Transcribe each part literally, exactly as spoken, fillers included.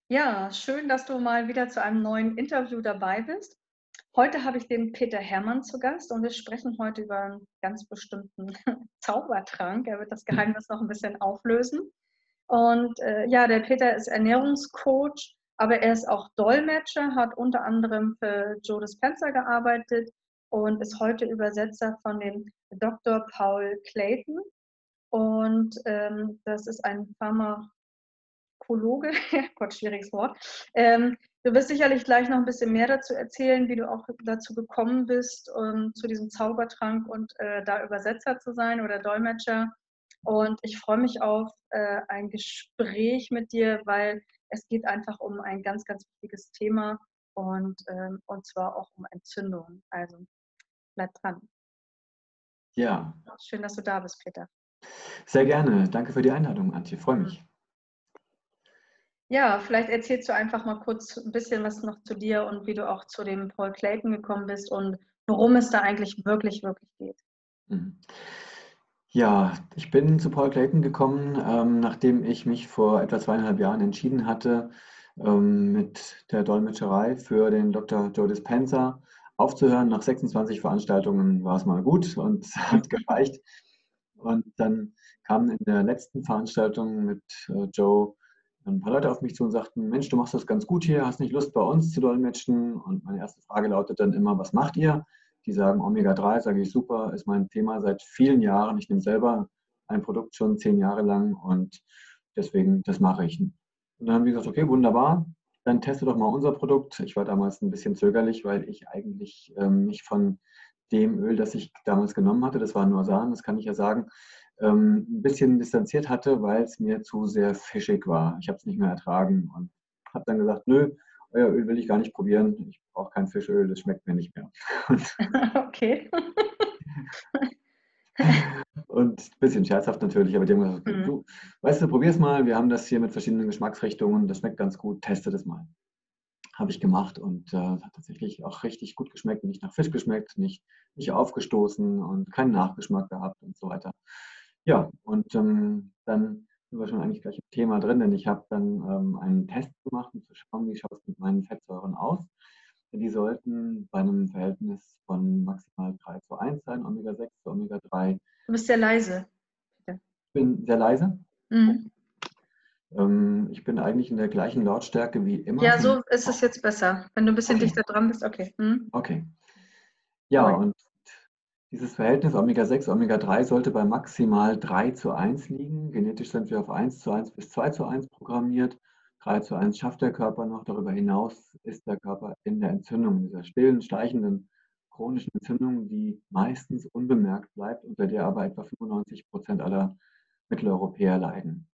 Ja, schön, dass du mal wieder zu einem neuen Interview dabei bist. Heute habe ich den Peter Hermann zu Gast und wir sprechen heute über einen ganz bestimmten Zaubertrank. Er wird das Geheimnis noch ein bisschen auflösen. Und, äh, ja, der Peter ist Ernährungscoach, aber er ist auch Dolmetscher, hat unter anderem für Joe Dispenza gearbeitet und ist heute Übersetzer von dem Doktor Paul Clayton. Und, ähm, das ist ein Pharma Kologe, Gott, schwieriges Wort. Ähm, du wirst sicherlich gleich noch ein bisschen mehr dazu erzählen, wie du auch dazu gekommen bist, um zu diesem Zaubertrank und, äh, da Übersetzer zu sein oder Dolmetscher. Und ich freue mich auf, äh, ein Gespräch mit dir, weil es geht einfach um ein ganz, ganz wichtiges Thema und, ähm und zwar auch um Entzündungen. Also, bleib dran. Ja, Schön, dass du da bist, Peter. sehr gerne. Danke für die Einladung, Antje. Freue Mhm. mich. Ja, vielleicht erzählst du einfach mal kurz ein bisschen was noch zu dir und wie du auch zu dem Paul Clayton gekommen bist und worum es da eigentlich wirklich, wirklich geht. Mhm. Ja, ich bin zu Paul Clayton gekommen, ähm, nachdem ich mich vor etwa zweieinhalb Jahren entschieden hatte, ähm, mit der Dolmetscherei für den Doktor Joe Dispenza aufzuhören. Nach sechsundzwanzig Veranstaltungen war es mal gut und es hat gereicht. Und dann kamen in der letzten Veranstaltung mit äh, Joe ein paar Leute auf mich zu und sagten, Mensch, du machst das ganz gut hier, hast nicht Lust bei uns zu dolmetschen? Und meine erste Frage lautet dann immer, was macht ihr? Die sagen Omega drei, sage ich super, ist mein Thema seit vielen Jahren. Ich nehme selber ein Produkt schon zehn Jahre lang und deswegen, das mache ich. Und dann haben die gesagt, okay, wunderbar, dann teste doch mal unser Produkt. Ich war damals ein bisschen zögerlich, weil ich eigentlich ähm, mich von dem Öl, das ich damals genommen hatte, das war Norsan, das kann ich ja sagen, ähm, ein bisschen distanziert hatte, weil es mir zu sehr fischig war. Ich habe es nicht mehr ertragen und habe dann gesagt, nö, euer Öl will ich gar nicht probieren. Ich brauche kein Fischöl, das schmeckt mir nicht mehr. Und, Okay. und ein bisschen scherzhaft natürlich, aber die haben gesagt, okay, Mhm. du, weißt du, probier's mal. Wir haben das hier mit verschiedenen Geschmacksrichtungen. Das schmeckt ganz gut. Teste das mal. Habe ich gemacht und äh, hat tatsächlich auch richtig gut geschmeckt, nicht nach Fisch geschmeckt, nicht, nicht aufgestoßen und keinen Nachgeschmack gehabt und so weiter. Ja, und ähm, dann sind wir schon eigentlich gleich im Thema drin, denn ich habe dann ähm, einen Test gemacht, um zu schauen, wie schaut es mit meinen Fettsäuren aus. Die sollten bei einem Verhältnis von maximal drei zu eins sein, Omega sechs zu Omega drei. Ich Du bist sehr leise, Peter. bin sehr leise. Mhm. Ähm, ich bin eigentlich in der gleichen Lautstärke wie immer. Ja, Von, so ist es jetzt besser. Wenn du ein bisschen okay, dichter dran bist, okay. Mhm. okay. Ja, Ruhig. und dieses Verhältnis Omega sechs, Omega drei sollte bei maximal drei zu eins liegen. Genetisch sind wir auf eins zu eins bis zwei zu eins programmiert. drei zu eins schafft der Körper noch. Darüber hinaus ist der Körper in der Entzündung, dieser stillen, schleichenden, chronischen Entzündung, die meistens unbemerkt bleibt, unter der aber etwa fünfundneunzig Prozent aller Mitteleuropäer leiden.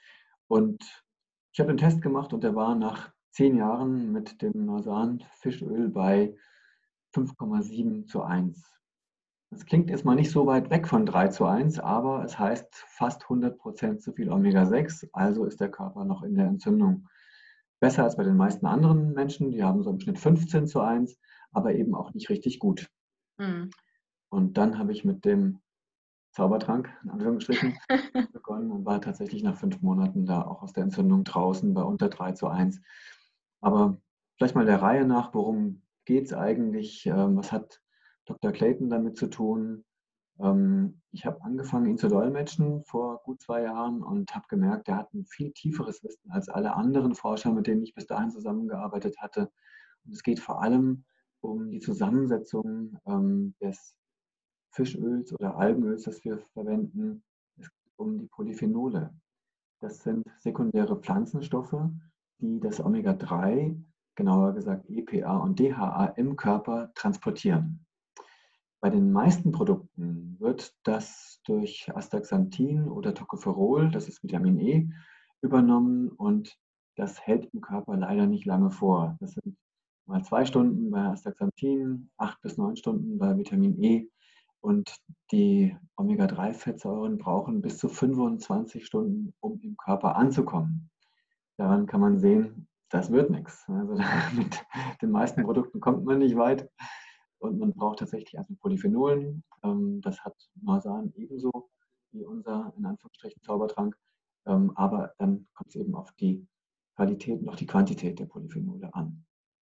Und ich habe den Test gemacht und der war nach zehn Jahren mit dem Norsan-Fischöl bei fünf Komma sieben zu eins. Das klingt erstmal nicht so weit weg von drei zu eins, aber es heißt fast hundert Prozent zu viel Omega sechs, also ist der Körper noch in der Entzündung. Besser als bei den meisten anderen Menschen, die haben so im Schnitt fünfzehn zu eins, aber eben auch nicht richtig gut. Mhm. Und dann habe ich mit dem Zaubertrank, in Anführungsstrichen, begonnen und war tatsächlich nach fünf Monaten da auch aus der Entzündung draußen bei unter drei zu eins. Aber vielleicht mal der Reihe nach, worum geht es eigentlich? Ähm, Was hat Doktor Clayton damit zu tun? Ähm, Ich habe angefangen, ihn zu dolmetschen vor gut zwei Jahren und habe gemerkt, er hat ein viel tieferes Wissen als alle anderen Forscher, mit denen ich bis dahin zusammengearbeitet hatte. Und es geht vor allem um die Zusammensetzung ähm, des Fischöls oder Algenöls, das wir verwenden. Es geht um die Polyphenole. Das sind sekundäre Pflanzenstoffe, die das Omega drei, genauer gesagt E P A und D H A im Körper transportieren. Bei den meisten Produkten wird das durch Astaxanthin oder Tocopherol, das ist Vitamin E, übernommen und das hält im Körper leider nicht lange vor. Das sind mal zwei Stunden bei Astaxanthin, acht bis neun Stunden bei Vitamin E und die Omega drei Fettsäuren brauchen bis zu fünfundzwanzig Stunden, um im Körper anzukommen. Daran kann man sehen, das wird nichts. Also mit den meisten Produkten kommt man nicht weit. Und man braucht tatsächlich also Polyphenolen. Ähm, das hat Norsan ebenso wie unser, in Anführungsstrichen, Zaubertrank. Ähm, aber dann kommt es eben auf die Qualität und auch die Quantität der Polyphenole an.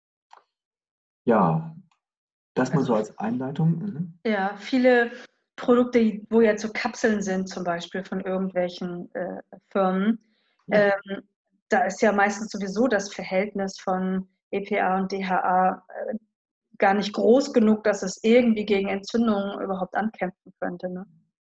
Ja, das mal Also so als Einleitung. Mhm. ja, viele Produkte, wo jetzt so Kapseln sind, zum Beispiel von irgendwelchen äh, Firmen, Ja. ähm, da ist ja meistens sowieso das Verhältnis von E P A und D H A äh, gar nicht groß genug, dass es irgendwie gegen Entzündungen überhaupt ankämpfen könnte. Ne?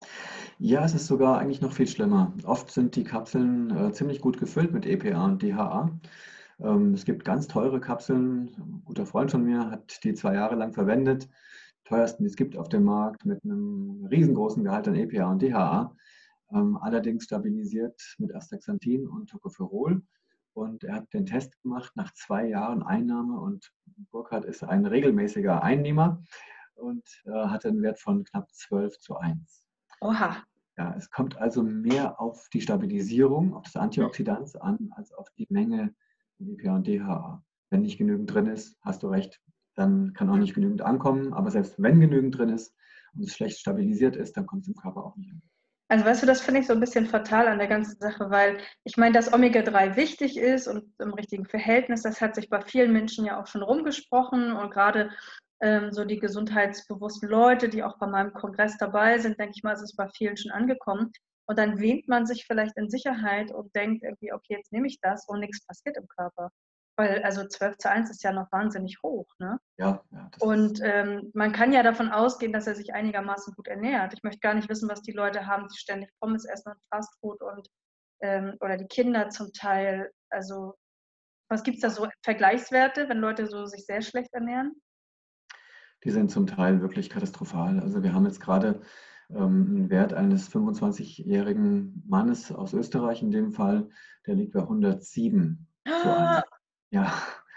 Ja, es ist sogar eigentlich noch viel schlimmer. Oft sind die Kapseln äh, ziemlich gut gefüllt mit E P A und D H A. Ähm, es gibt ganz teure Kapseln. Ein guter Freund von mir hat die zwei Jahre lang verwendet. Teuersten, die es gibt auf dem Markt, mit einem riesengroßen Gehalt an E P A und D H A. Ähm, allerdings stabilisiert mit Astaxanthin und Tocopherol. Und er hat den Test gemacht nach zwei Jahren Einnahme und Burkhardt ist ein regelmäßiger Einnehmer und äh, hatte einen Wert von knapp zwölf zu eins. Oha. Ja, es kommt also mehr auf die Stabilisierung, auf das Antioxidant an, als auf die Menge von E P A und D H A. Wenn nicht genügend drin ist, hast du recht, dann kann auch nicht genügend ankommen. Aber selbst wenn genügend drin ist und es schlecht stabilisiert ist, dann kommt es im Körper auch nicht an. Also weißt du, das finde ich so ein bisschen fatal an der ganzen Sache, weil ich meine, dass Omega drei wichtig ist und im richtigen Verhältnis, das hat sich bei vielen Menschen ja auch schon rumgesprochen und gerade ähm, so die gesundheitsbewussten Leute, die auch bei meinem Kongress dabei sind, denke ich mal, ist es bei vielen schon angekommen. Und dann wähnt man sich vielleicht in Sicherheit und denkt irgendwie, okay, jetzt nehme ich das und nichts passiert im Körper. Weil also zwölf zu eins ist ja noch wahnsinnig hoch, ne? Ja, ja, das ist, Und ähm, man kann ja davon ausgehen, dass er sich einigermaßen gut ernährt. Ich möchte gar nicht wissen, was die Leute haben, die ständig Pommes essen und Fastfood und ähm, oder die Kinder zum Teil. Also was gibt es da so Vergleichswerte, wenn Leute so sich sehr schlecht ernähren? die sind zum Teil wirklich katastrophal. Also wir haben jetzt gerade ähm, einen Wert eines fünfundzwanzigjährigen Mannes aus Österreich in dem Fall, der liegt bei hundertsieben zu eins. Ah, Ja,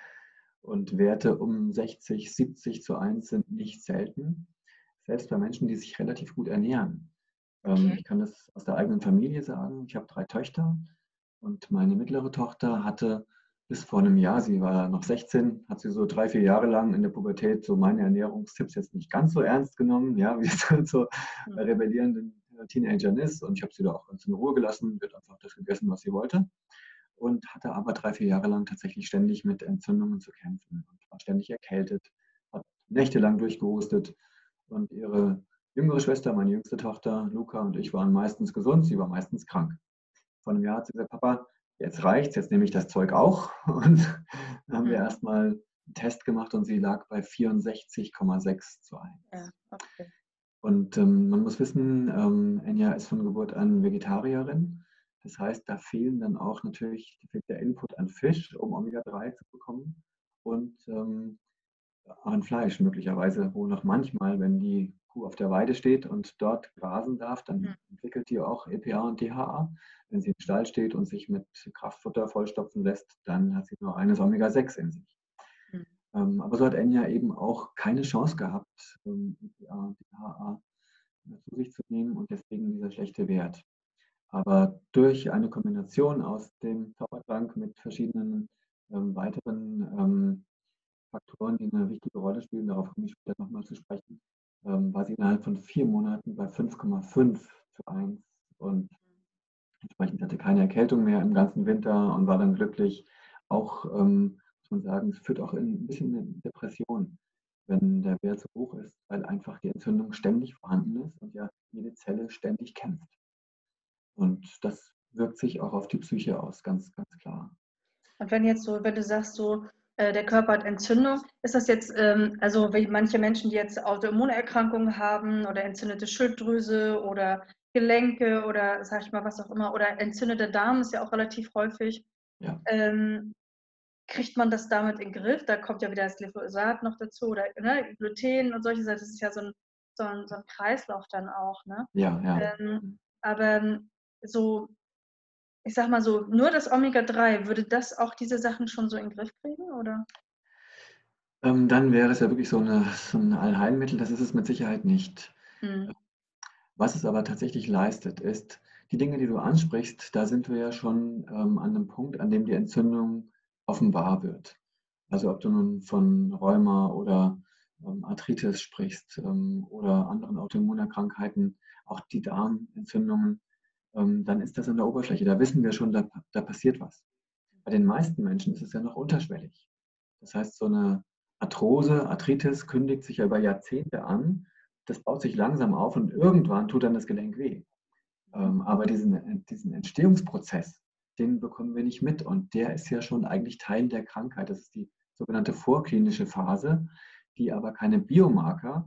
und Werte um sechzig, siebzig zu eins sind nicht selten, selbst bei Menschen, die sich relativ gut ernähren. Ähm, okay. ich kann das aus der eigenen Familie sagen. Ich habe drei Töchter und meine mittlere Tochter hatte bis vor einem Jahr, sie war noch sechzehn, hat sie so drei, vier Jahre lang in der Pubertät so meine Ernährungstipps jetzt nicht ganz so ernst genommen, ja, wie es halt so Hm. bei rebellierenden Teenagern ist. Und ich habe sie da auch ganz in Ruhe gelassen, wird einfach das gegessen, was sie wollte. Und hatte aber drei, vier Jahre lang tatsächlich ständig mit Entzündungen zu kämpfen und war ständig erkältet, hat nächtelang durchgehustet. Und ihre jüngere Schwester, meine jüngste Tochter, Luca und ich waren meistens gesund, sie war meistens krank. Vor einem Jahr hat sie gesagt, Papa, jetzt reicht's, jetzt nehme ich das Zeug auch. Und dann haben wir Hm. erstmal einen Test gemacht und sie lag bei vierundsechzig Komma sechs zu Ja, eins. okay. Und ähm, man muss wissen, ähm, Enya ist von Geburt an Vegetarierin. Das heißt, da fehlen dann auch natürlich fehlt der Input an Fisch, um Omega drei zu bekommen. Und ähm, an Fleisch möglicherweise, wo noch manchmal, wenn die Kuh auf der Weide steht und dort grasen darf, Hm. dann entwickelt die auch E P A und D H A. Wenn sie im Stall steht und sich mit Kraftfutter vollstopfen lässt, dann hat sie nur reines Omega sechs in sich. Hm. Ähm, aber so hat Enya eben auch keine Chance gehabt, ähm, E P A und D H A zu sich zu nehmen und deswegen dieser schlechte Wert. Aber durch eine Kombination aus dem Zaubertrank mit verschiedenen ähm, weiteren ähm, Faktoren, die eine wichtige Rolle spielen, darauf komme ich später nochmal zu sprechen, ähm, war sie innerhalb von vier Monaten bei fünf Komma fünf zu eins und entsprechend hatte keine Erkältung mehr im ganzen Winter und war dann glücklich. Auch, ähm, muss man sagen, es führt auch in ein bisschen eine Depression, wenn der Wert so hoch ist, weil einfach die Entzündung ständig vorhanden ist und ja jede Zelle ständig kämpft. Und das wirkt sich auch auf die Psyche aus, ganz, ganz klar. Und wenn jetzt so, wenn du sagst, so, äh, der Körper hat Entzündung, ist das jetzt, ähm, also wie manche Menschen, die jetzt Autoimmunerkrankungen haben oder entzündete Schilddrüse oder Gelenke oder sag ich mal, was auch immer, oder entzündeter Darm ist ja auch relativ häufig, Ja. ähm, kriegt man das damit in den Griff? Da kommt ja wieder das Glyphosat noch dazu oder ne, Gluten und solche Sachen. Das ist ja so ein, so ein, so ein Kreislauf dann auch. Ne? Ja, ja. Ähm, aber ähm, so, ich sag mal so, nur das Omega drei, würde das auch diese Sachen schon so in den Griff kriegen, oder? Ähm, dann wäre es ja wirklich so, eine, so ein Allheilmittel, das ist es mit Sicherheit nicht. Hm. Was es aber tatsächlich leistet, ist, die Dinge, die du ansprichst, da sind wir ja schon ähm, an einem Punkt, an dem die Entzündung offenbar wird. Also ob du nun von Rheuma oder ähm, Arthritis sprichst ähm, oder anderen Autoimmunerkrankheiten, auch die Darmentzündungen, ähm, dann ist das an der Oberfläche. Da wissen wir schon, da, da passiert was. Bei den meisten Menschen ist es ja noch unterschwellig. Das heißt, so eine Arthrose, Arthritis kündigt sich ja über Jahrzehnte an. Das baut sich langsam auf und irgendwann tut dann das Gelenk weh. Ähm, aber diesen, diesen Entstehungsprozess, den bekommen wir nicht mit. Und der ist ja schon eigentlich Teil der Krankheit. Das ist die sogenannte vorklinische Phase, die aber keine Biomarker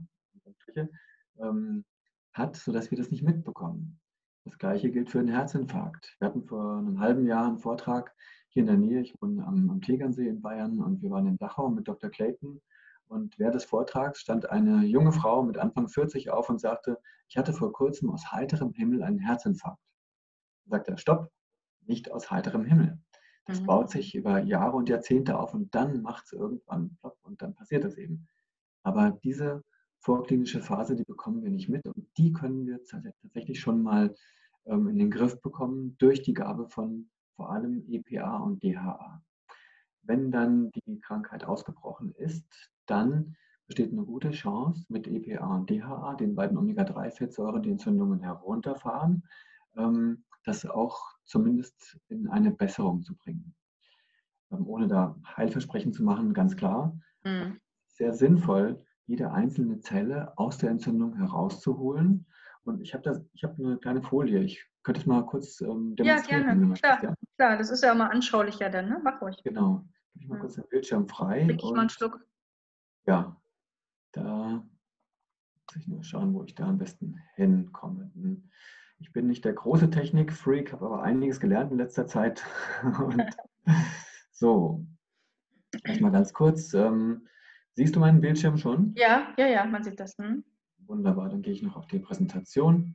ähm, hat, sodass wir das nicht mitbekommen. Das Gleiche gilt für einen Herzinfarkt. Wir hatten vor einem halben Jahr einen Vortrag hier in der Nähe. Ich wohne am, am Tegernsee in Bayern und wir waren in Dachau mit Doktor Clayton. Und während des Vortrags stand eine junge Frau mit Anfang vierzig auf und sagte, ich hatte vor kurzem aus heiterem Himmel einen Herzinfarkt. Da sagte er, stopp, nicht aus heiterem Himmel. Das Mhm. baut sich über Jahre und Jahrzehnte auf und dann macht es irgendwann plopp und dann passiert es eben. Aber diese vorklinische Phase, die bekommen wir nicht mit und die können wir tatsächlich schon mal ähm, in den Griff bekommen durch die Gabe von vor allem E P A und D H A. Wenn dann die Krankheit ausgebrochen ist, dann besteht eine gute Chance, mit E P A und D H A, den beiden Omega drei Fettsäuren, die Entzündungen herunterfahren, ähm, das auch zumindest in eine Besserung zu bringen. Ähm, ohne da Heilversprechen zu machen, ganz klar, Mhm. sehr sinnvoll, jede einzelne Zelle aus der Entzündung herauszuholen. Und ich habe das, ich habe eine kleine Folie. Ich könnte es mal kurz ähm, Ja, demonstrieren, wenn gerne. du möchtest. Klar, Ja, klar, das ist ja immer anschaulicher dann, ne? Mach ruhig. genau. Gebe ich mal Mhm. kurz den Bildschirm frei Trinke ich mal einen und Schluck. ja, da muss ich nur schauen, wo ich da am besten hinkomme. Hm, Ich bin nicht der große Technik-Freak, habe aber einiges gelernt in letzter Zeit. Und so, erstmal ganz kurz. Ähm, siehst du meinen Bildschirm schon? Ja, ja, ja, man sieht das. Mhm. Wunderbar, dann gehe ich noch auf die Präsentation.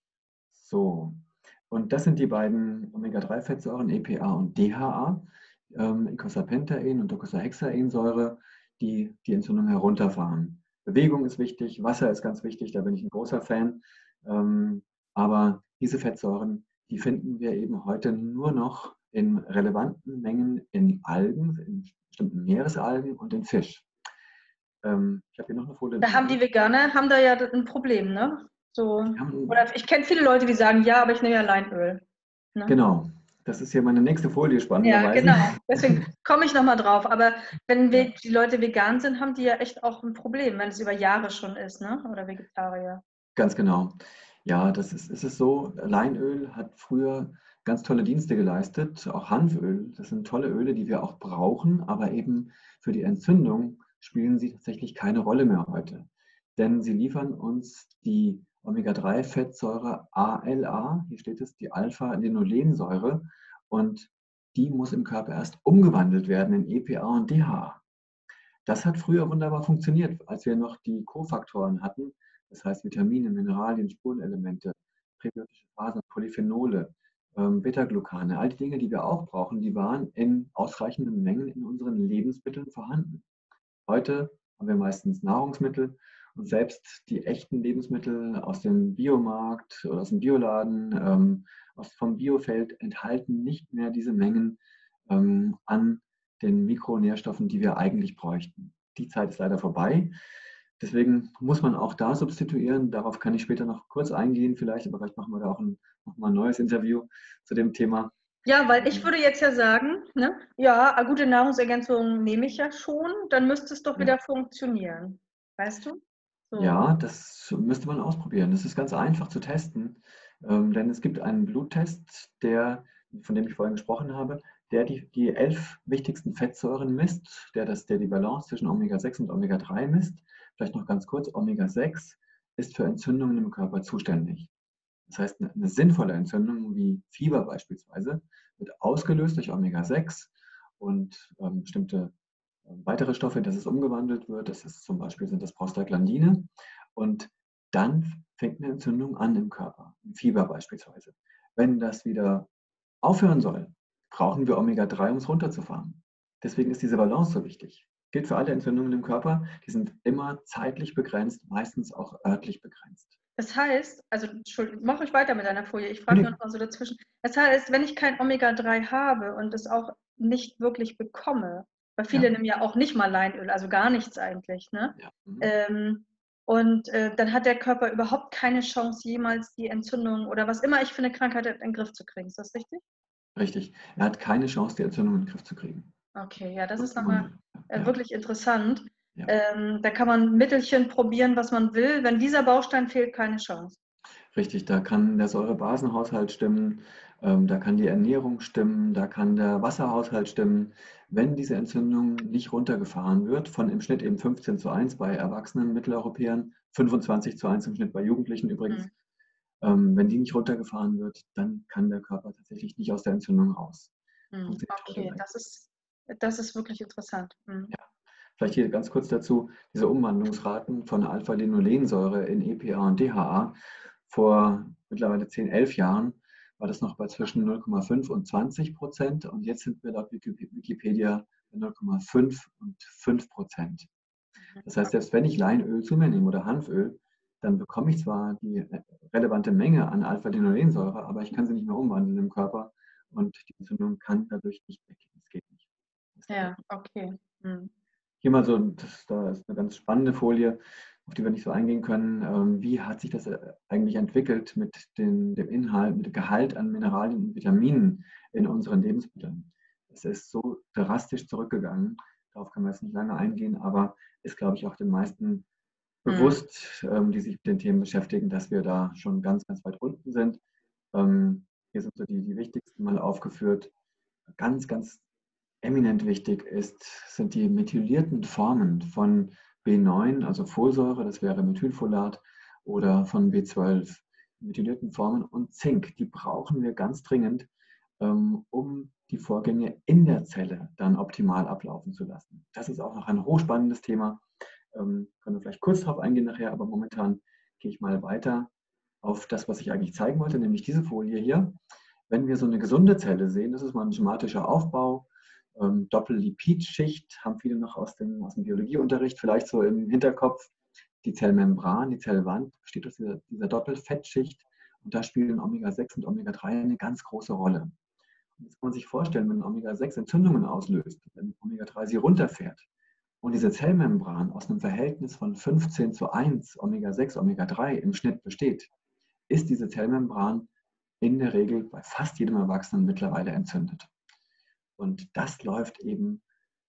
So, und das sind die beiden Omega drei Fettsäuren E P A und D H A, ähm, Icosapentaen und Docosahexaensäure, die die Entzündung herunterfahren. Bewegung ist wichtig, Wasser ist ganz wichtig, da bin ich ein großer Fan. Ähm, aber diese Fettsäuren, die finden wir eben heute nur noch in relevanten Mengen in Algen, in bestimmten Meeresalgen und in Fisch. Ähm, ich habe hier noch eine Folie. Da haben die Veganer haben da ja ein Problem, ne? So, Die haben, oder ich kenne viele Leute, die sagen, ja, aber ich nehme ja Leinöl. Ne? genau, das ist hier meine nächste Folie Ja, spannenderweise. genau. Deswegen komme ich nochmal drauf. Aber wenn Ja, wir, die Leute vegan sind, haben die ja echt auch ein Problem, wenn es über Jahre schon ist, ne? Oder Vegetarier. ganz genau. Ja, das ist, ist es so. Leinöl hat früher ganz tolle Dienste geleistet, auch Hanföl. Das sind tolle Öle, die wir auch brauchen, aber eben für die Entzündung spielen sie tatsächlich keine Rolle mehr heute. Denn sie liefern uns die Omega drei Fettsäure A L A, hier steht es, die Alpha-Linolensäure, und die muss im Körper erst umgewandelt werden in E P A und D H A. Das hat früher wunderbar funktioniert, als wir noch die Kofaktoren hatten, das heißt Vitamine, Mineralien, Spurenelemente, präbiotische Phasen, Polyphenole, ähm, Beta-Glucane, all die Dinge, die wir auch brauchen, die waren in ausreichenden Mengen in unseren Lebensmitteln vorhanden. Heute haben wir meistens Nahrungsmittel und selbst die echten Lebensmittel aus dem Biomarkt oder aus dem Bioladen, ähm, aus, vom Biofeld enthalten nicht mehr diese Mengen ähm, an den Mikronährstoffen, die wir eigentlich bräuchten. Die Zeit ist leider vorbei. Deswegen muss man auch da substituieren. Darauf kann ich später noch kurz eingehen, vielleicht, aber vielleicht machen wir da auch ein, noch mal ein neues Interview zu dem Thema. Ja, weil ich würde jetzt ja sagen, ne, ja, eine gute Nahrungsergänzung nehme ich ja schon, dann müsste es doch Ja. wieder funktionieren. Weißt du? So. Ja, das müsste man ausprobieren. Das ist ganz einfach zu testen, ähm, denn es gibt einen Bluttest, der, von dem ich vorhin gesprochen habe, der die, die elf wichtigsten Fettsäuren misst, der, das, der die Balance zwischen Omega sechs und Omega drei misst. Vielleicht noch ganz kurz, Omega sechs ist für Entzündungen im Körper zuständig. Das heißt, eine, eine sinnvolle Entzündung wie Fieber beispielsweise wird ausgelöst durch Omega sechs und ähm, bestimmte weitere Stoffe, dass es umgewandelt wird. Das ist zum Beispiel sind das Prostaglandine. Und dann fängt eine Entzündung an im Körper, ein Fieber beispielsweise. Wenn das wieder aufhören soll, brauchen wir Omega drei, um es runterzufahren. Deswegen ist diese Balance so wichtig. Gilt für alle Entzündungen im Körper. Die sind immer zeitlich begrenzt, meistens auch örtlich begrenzt. Das heißt, also Entschuldigung, mach ich weiter mit deiner Folie. Ich frage Nee, nur noch mal so dazwischen. Das heißt, wenn ich kein Omega drei habe und es auch nicht wirklich bekomme, weil viele ja, nehmen ja auch nicht mal Leinöl, also gar nichts eigentlich, ne? ja. Mhm. Ähm, und äh, dann hat der Körper überhaupt keine Chance, jemals die Entzündung oder was immer ich für eine Krankheit habe, in den Griff zu kriegen. Ist das richtig? Richtig. Er hat keine Chance, die Entzündung in den Griff zu kriegen. Okay, ja, das ist null Komma nochmal null. äh, Ja, wirklich interessant. ja. Ähm, da kann man Mittelchen probieren, was man will. Wenn dieser Baustein fehlt, keine Chance. Richtig, da kann der Säurebasenhaushalt stimmen, ähm, da kann die Ernährung stimmen, da kann der Wasserhaushalt stimmen. Wenn diese Entzündung nicht runtergefahren wird, von im Schnitt eben fünfzehn zu eins bei erwachsenen Mitteleuropäern, fünfundzwanzig zu eins im Schnitt bei Jugendlichen übrigens, Mhm. ähm, wenn die nicht runtergefahren wird, dann kann der Körper tatsächlich nicht aus der Entzündung raus. Mhm. Funktioniert heute Okay, leider. das ist, das ist wirklich interessant. Mhm. Ja. Vielleicht hier ganz kurz dazu, diese Umwandlungsraten von Alpha-Linolensäure in E P A und D H A vor mittlerweile zehn, elf Jahren war das noch bei zwischen null Komma fünf und zwanzig Prozent und jetzt sind wir laut Wikipedia bei null Komma fünf und fünf Prozent. Das heißt, selbst wenn ich Leinöl zu mir nehme oder Hanföl, dann bekomme ich zwar die relevante Menge an Alpha-Linolensäure, aber ich kann sie nicht mehr umwandeln im Körper und die Entzündung kann dadurch nicht weggehen. Das geht nicht. Das Ja, okay. Mhm. Hier mal so, das, da ist eine ganz spannende Folie, auf die wir nicht so eingehen können. Ähm, wie hat sich das äh, eigentlich entwickelt mit den, dem Inhalt, mit dem Gehalt an Mineralien und Vitaminen in unseren Lebensmitteln? Es ist so drastisch zurückgegangen. Darauf können wir jetzt nicht lange eingehen, aber ist, glaube ich, auch den meisten Mhm. bewusst, ähm, die sich mit den Themen beschäftigen, dass wir da schon ganz, ganz weit unten sind. Ähm, hier sind so die, die wichtigsten mal aufgeführt. Ganz, ganz eminent wichtig ist, sind die methylierten Formen von B neun, also Folsäure, das wäre Methylfolat, oder von B zwölf, methylierten Formen und Zink. Die brauchen wir ganz dringend, ähm, um die Vorgänge in der Zelle dann optimal ablaufen zu lassen. Das ist auch noch ein hochspannendes Thema. Ähm, können wir vielleicht kurz darauf eingehen nachher, aber momentan gehe ich mal weiter auf das, was ich eigentlich zeigen wollte, nämlich diese Folie hier. Wenn wir so eine gesunde Zelle sehen, das ist mal ein schematischer Aufbau, ähm, Doppellipidschicht, haben viele noch aus dem, aus dem Biologieunterricht vielleicht so im Hinterkopf. Die Zellmembran, die Zellwand besteht aus dieser, dieser Doppelfettschicht und da spielen Omega sechs und Omega drei eine ganz große Rolle. Und jetzt kann man sich vorstellen, wenn Omega sechs Entzündungen auslöst, wenn Omega drei sie runterfährt und diese Zellmembran aus einem Verhältnis von fünfzehn zu eins Omega sechs, Omega drei im Schnitt besteht, ist diese Zellmembran in der Regel bei fast jedem Erwachsenen mittlerweile entzündet. Und das läuft eben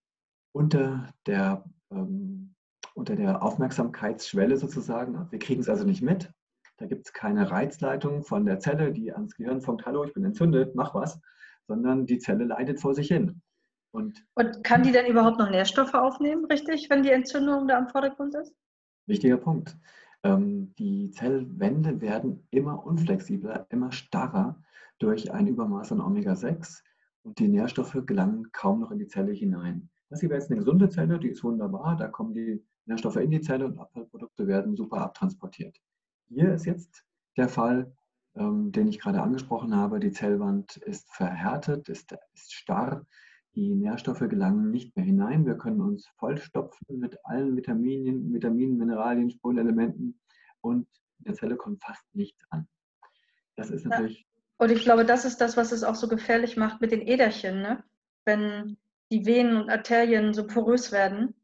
unter der, ähm, unter der Aufmerksamkeitsschwelle sozusagen. Wir kriegen es also nicht mit. Da gibt es keine Reizleitung von der Zelle, die ans Gehirn funkt, hallo, ich bin entzündet, mach was, sondern die Zelle leidet vor sich hin. Und Und kann die denn überhaupt noch Nährstoffe aufnehmen, richtig, wenn die Entzündung da am Vordergrund ist? wichtiger Punkt. Ähm, die Zellwände werden immer unflexibler, immer starrer durch ein Übermaß an Omega sechs und die Nährstoffe gelangen kaum noch in die Zelle hinein. Das hier wäre jetzt eine gesunde Zelle, die ist wunderbar, da kommen die Nährstoffe in die Zelle und Abfallprodukte werden super abtransportiert. Hier ist jetzt der Fall, ähm, den ich gerade angesprochen habe. Die Zellwand ist verhärtet, ist, ist starr, die Nährstoffe gelangen nicht mehr hinein. Wir können uns vollstopfen mit allen Vitaminen, Vitaminen, Mineralien, Spurenelementen und in der Zelle kommt fast nichts an. Das ist Ja. natürlich Und ich glaube, das ist das, was es auch so gefährlich macht mit den Äderchen, ne? Wenn die Venen und Arterien so porös werden.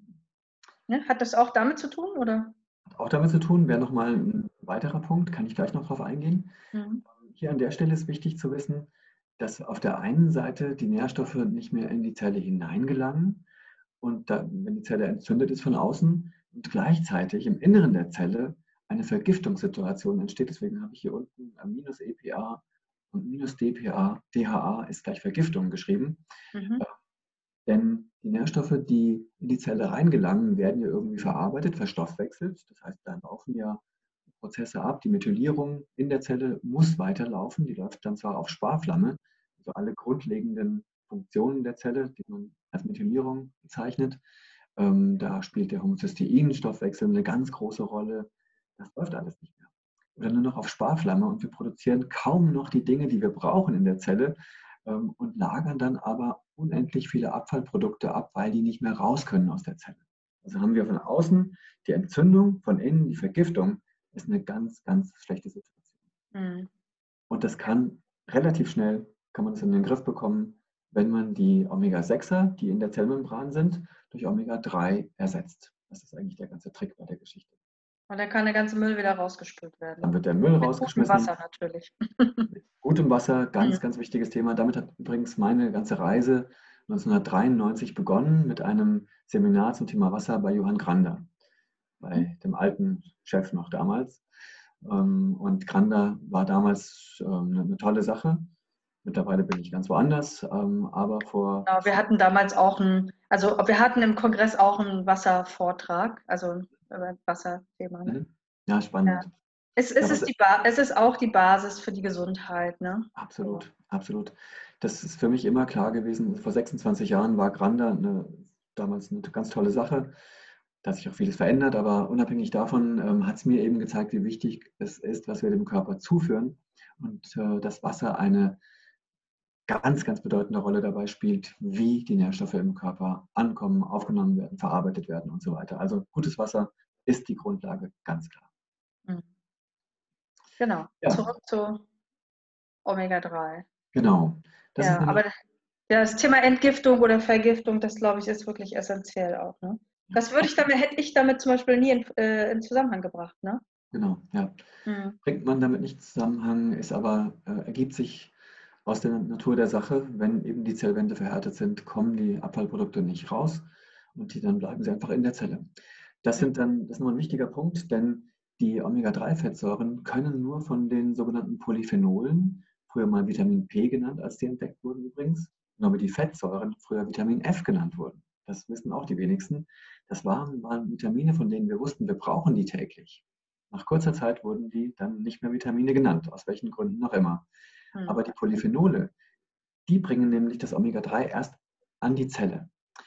Ne? Hat das auch damit zu tun, oder? auch damit zu tun, wäre nochmal ein weiterer Punkt, kann ich gleich noch darauf eingehen. Mhm. Hier an der Stelle ist wichtig zu wissen, dass auf der einen Seite die Nährstoffe nicht mehr in die Zelle hineingelangen und da, wenn die Zelle entzündet ist von außen und gleichzeitig im Inneren der Zelle eine Vergiftungssituation entsteht. Deswegen habe ich hier unten minus E P A und minus D P A, D H A ist gleich Vergiftung geschrieben. Mhm. Äh, Denn die Nährstoffe, die in die Zelle reingelangen, werden ja irgendwie verarbeitet, verstoffwechselt. Das heißt, da laufen ja Prozesse ab. Die Methylierung in der Zelle muss weiterlaufen. Die läuft dann zwar auf Sparflamme, also alle grundlegenden Funktionen der Zelle, die man als Methylierung bezeichnet. Ähm, da spielt der Homozysteinstoffwechsel eine ganz große Rolle. Das läuft alles nicht mehr. Oder nur noch auf Sparflamme und wir produzieren kaum noch die Dinge, die wir brauchen in der Zelle ähm, und lagern dann aber unendlich viele Abfallprodukte ab, weil die nicht mehr raus können aus der Zelle. Also haben wir von außen die Entzündung, von innen die Vergiftung, ist eine ganz, ganz schlechte Situation. Mhm. Und das kann relativ schnell, kann man das in den Griff bekommen, wenn man die Omega sechser, die in der Zellmembran sind, durch Omega drei ersetzt. Das ist eigentlich der ganze Trick bei der Geschichte. Und dann kann der ganze Müll wieder rausgespült werden. Dann wird der Müll Mit gutem rausgeschmissen. Wasser natürlich. Mit gutem Wasser, ganz, Mhm. ganz wichtiges Thema. Damit hat übrigens meine ganze Reise neunzehnhundertdreiundneunzig begonnen mit einem Seminar zum Thema Wasser bei Johann Grander, bei dem alten Chef noch damals. Und Grander war damals eine tolle Sache. Mittlerweile bin ich ganz woanders, aber vor... Genau, wir hatten damals auch ein, also wir hatten im Kongress auch einen Wasservortrag, also ein Wasserthema. Ne? Ja, spannend. Ja. Es, es, Ja, ist die ba es ist auch die Basis für die Gesundheit. Ne? Absolut, So. absolut. Das ist für mich immer klar gewesen. Vor sechsundzwanzig Jahren war Grander eine, damals eine ganz tolle Sache. Da hat sich auch vieles verändert, aber unabhängig davon ähm, hat es mir eben gezeigt, wie wichtig es ist, was wir dem Körper zuführen und äh, dass Wasser eine ganz, ganz bedeutende Rolle dabei spielt, wie die Nährstoffe im Körper ankommen, aufgenommen werden, verarbeitet werden und so weiter. Also gutes Wasser ist die Grundlage, ganz klar. Mhm. Genau, Ja. Zurück zu Omega drei. Genau. Das ja, ist nämlich, aber das Thema Entgiftung oder Vergiftung, das glaube ich, ist wirklich essentiell auch. Ne? Das würde ich damit, hätte ich damit zum Beispiel nie in, äh, in Zusammenhang gebracht. Ne? Genau, ja. Mhm. Bringt man damit nicht in Zusammenhang, ist aber, äh, ergibt sich aus der Natur der Sache. Wenn eben die Zellwände verhärtet sind, kommen die Abfallprodukte nicht raus und die, dann bleiben sie einfach in der Zelle. Das sind dann, das ist noch ein wichtiger Punkt, denn die Omega drei Fettsäuren können nur von den sogenannten Polyphenolen, früher mal Vitamin P genannt, als die entdeckt wurden übrigens, nur die Fettsäuren früher Vitamin F genannt wurden. Das wissen auch die wenigsten. Das waren, waren Vitamine, von denen wir wussten, wir brauchen die täglich. Nach kurzer Zeit wurden die dann nicht mehr Vitamine genannt, aus welchen Gründen auch immer. Mhm. Aber die Polyphenole, die bringen nämlich das Omega drei erst an die Zelle.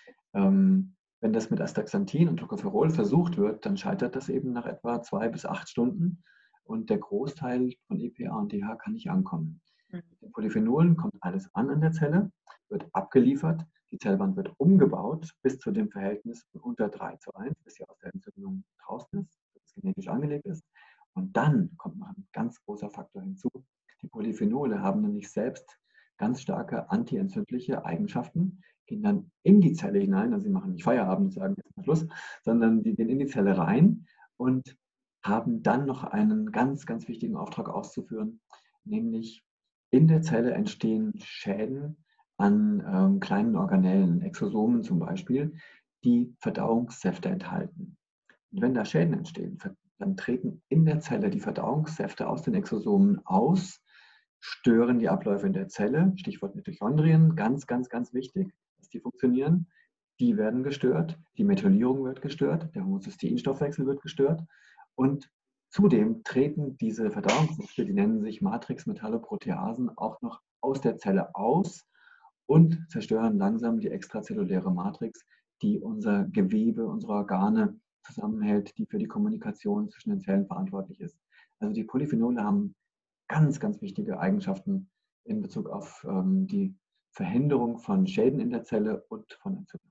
Ähm, wenn das mit Astaxanthin und Tocopherol versucht wird, dann scheitert das eben nach etwa zwei bis acht Stunden und der Großteil von E P A und D H kann nicht ankommen. Mhm. Mit den Polyphenolen kommt alles an an der Zelle, wird abgeliefert, die Zellwand wird umgebaut bis zu dem Verhältnis von unter drei zu eins, bis sie aus der Entzündung draußen ist, dass es genetisch angelegt ist. Und dann kommt noch ein ganz großer Faktor hinzu. Die Polyphenole haben nämlich selbst ganz starke antientzündliche Eigenschaften, gehen dann in die Zelle hinein, also sie machen nicht Feierabend und sagen jetzt mal Schluss, sondern die gehen in die Zelle rein und haben dann noch einen ganz, ganz wichtigen Auftrag auszuführen, nämlich in der Zelle entstehen Schäden an ähm, kleinen Organellen, Exosomen zum Beispiel, die Verdauungssäfte enthalten. Und wenn da Schäden entstehen, dann treten in der Zelle die Verdauungssäfte aus den Exosomen aus, stören die Abläufe in der Zelle, Stichwort Mitochondrien, ganz, ganz, ganz wichtig, dass die funktionieren. Die werden gestört, die Methylierung wird gestört, der Homozysteinstoffwechsel wird gestört und zudem treten diese Verdauungssäfte, die nennen sich Matrix-Metalloproteasen, auch noch aus der Zelle aus und zerstören langsam die extrazelluläre Matrix, die unser Gewebe, unsere Organe zusammenhält, die für die Kommunikation zwischen den Zellen verantwortlich ist. Also die Polyphenole haben ganz, ganz wichtige Eigenschaften in Bezug auf ähm, die Verhinderung von Schäden in der Zelle und von Entzündung.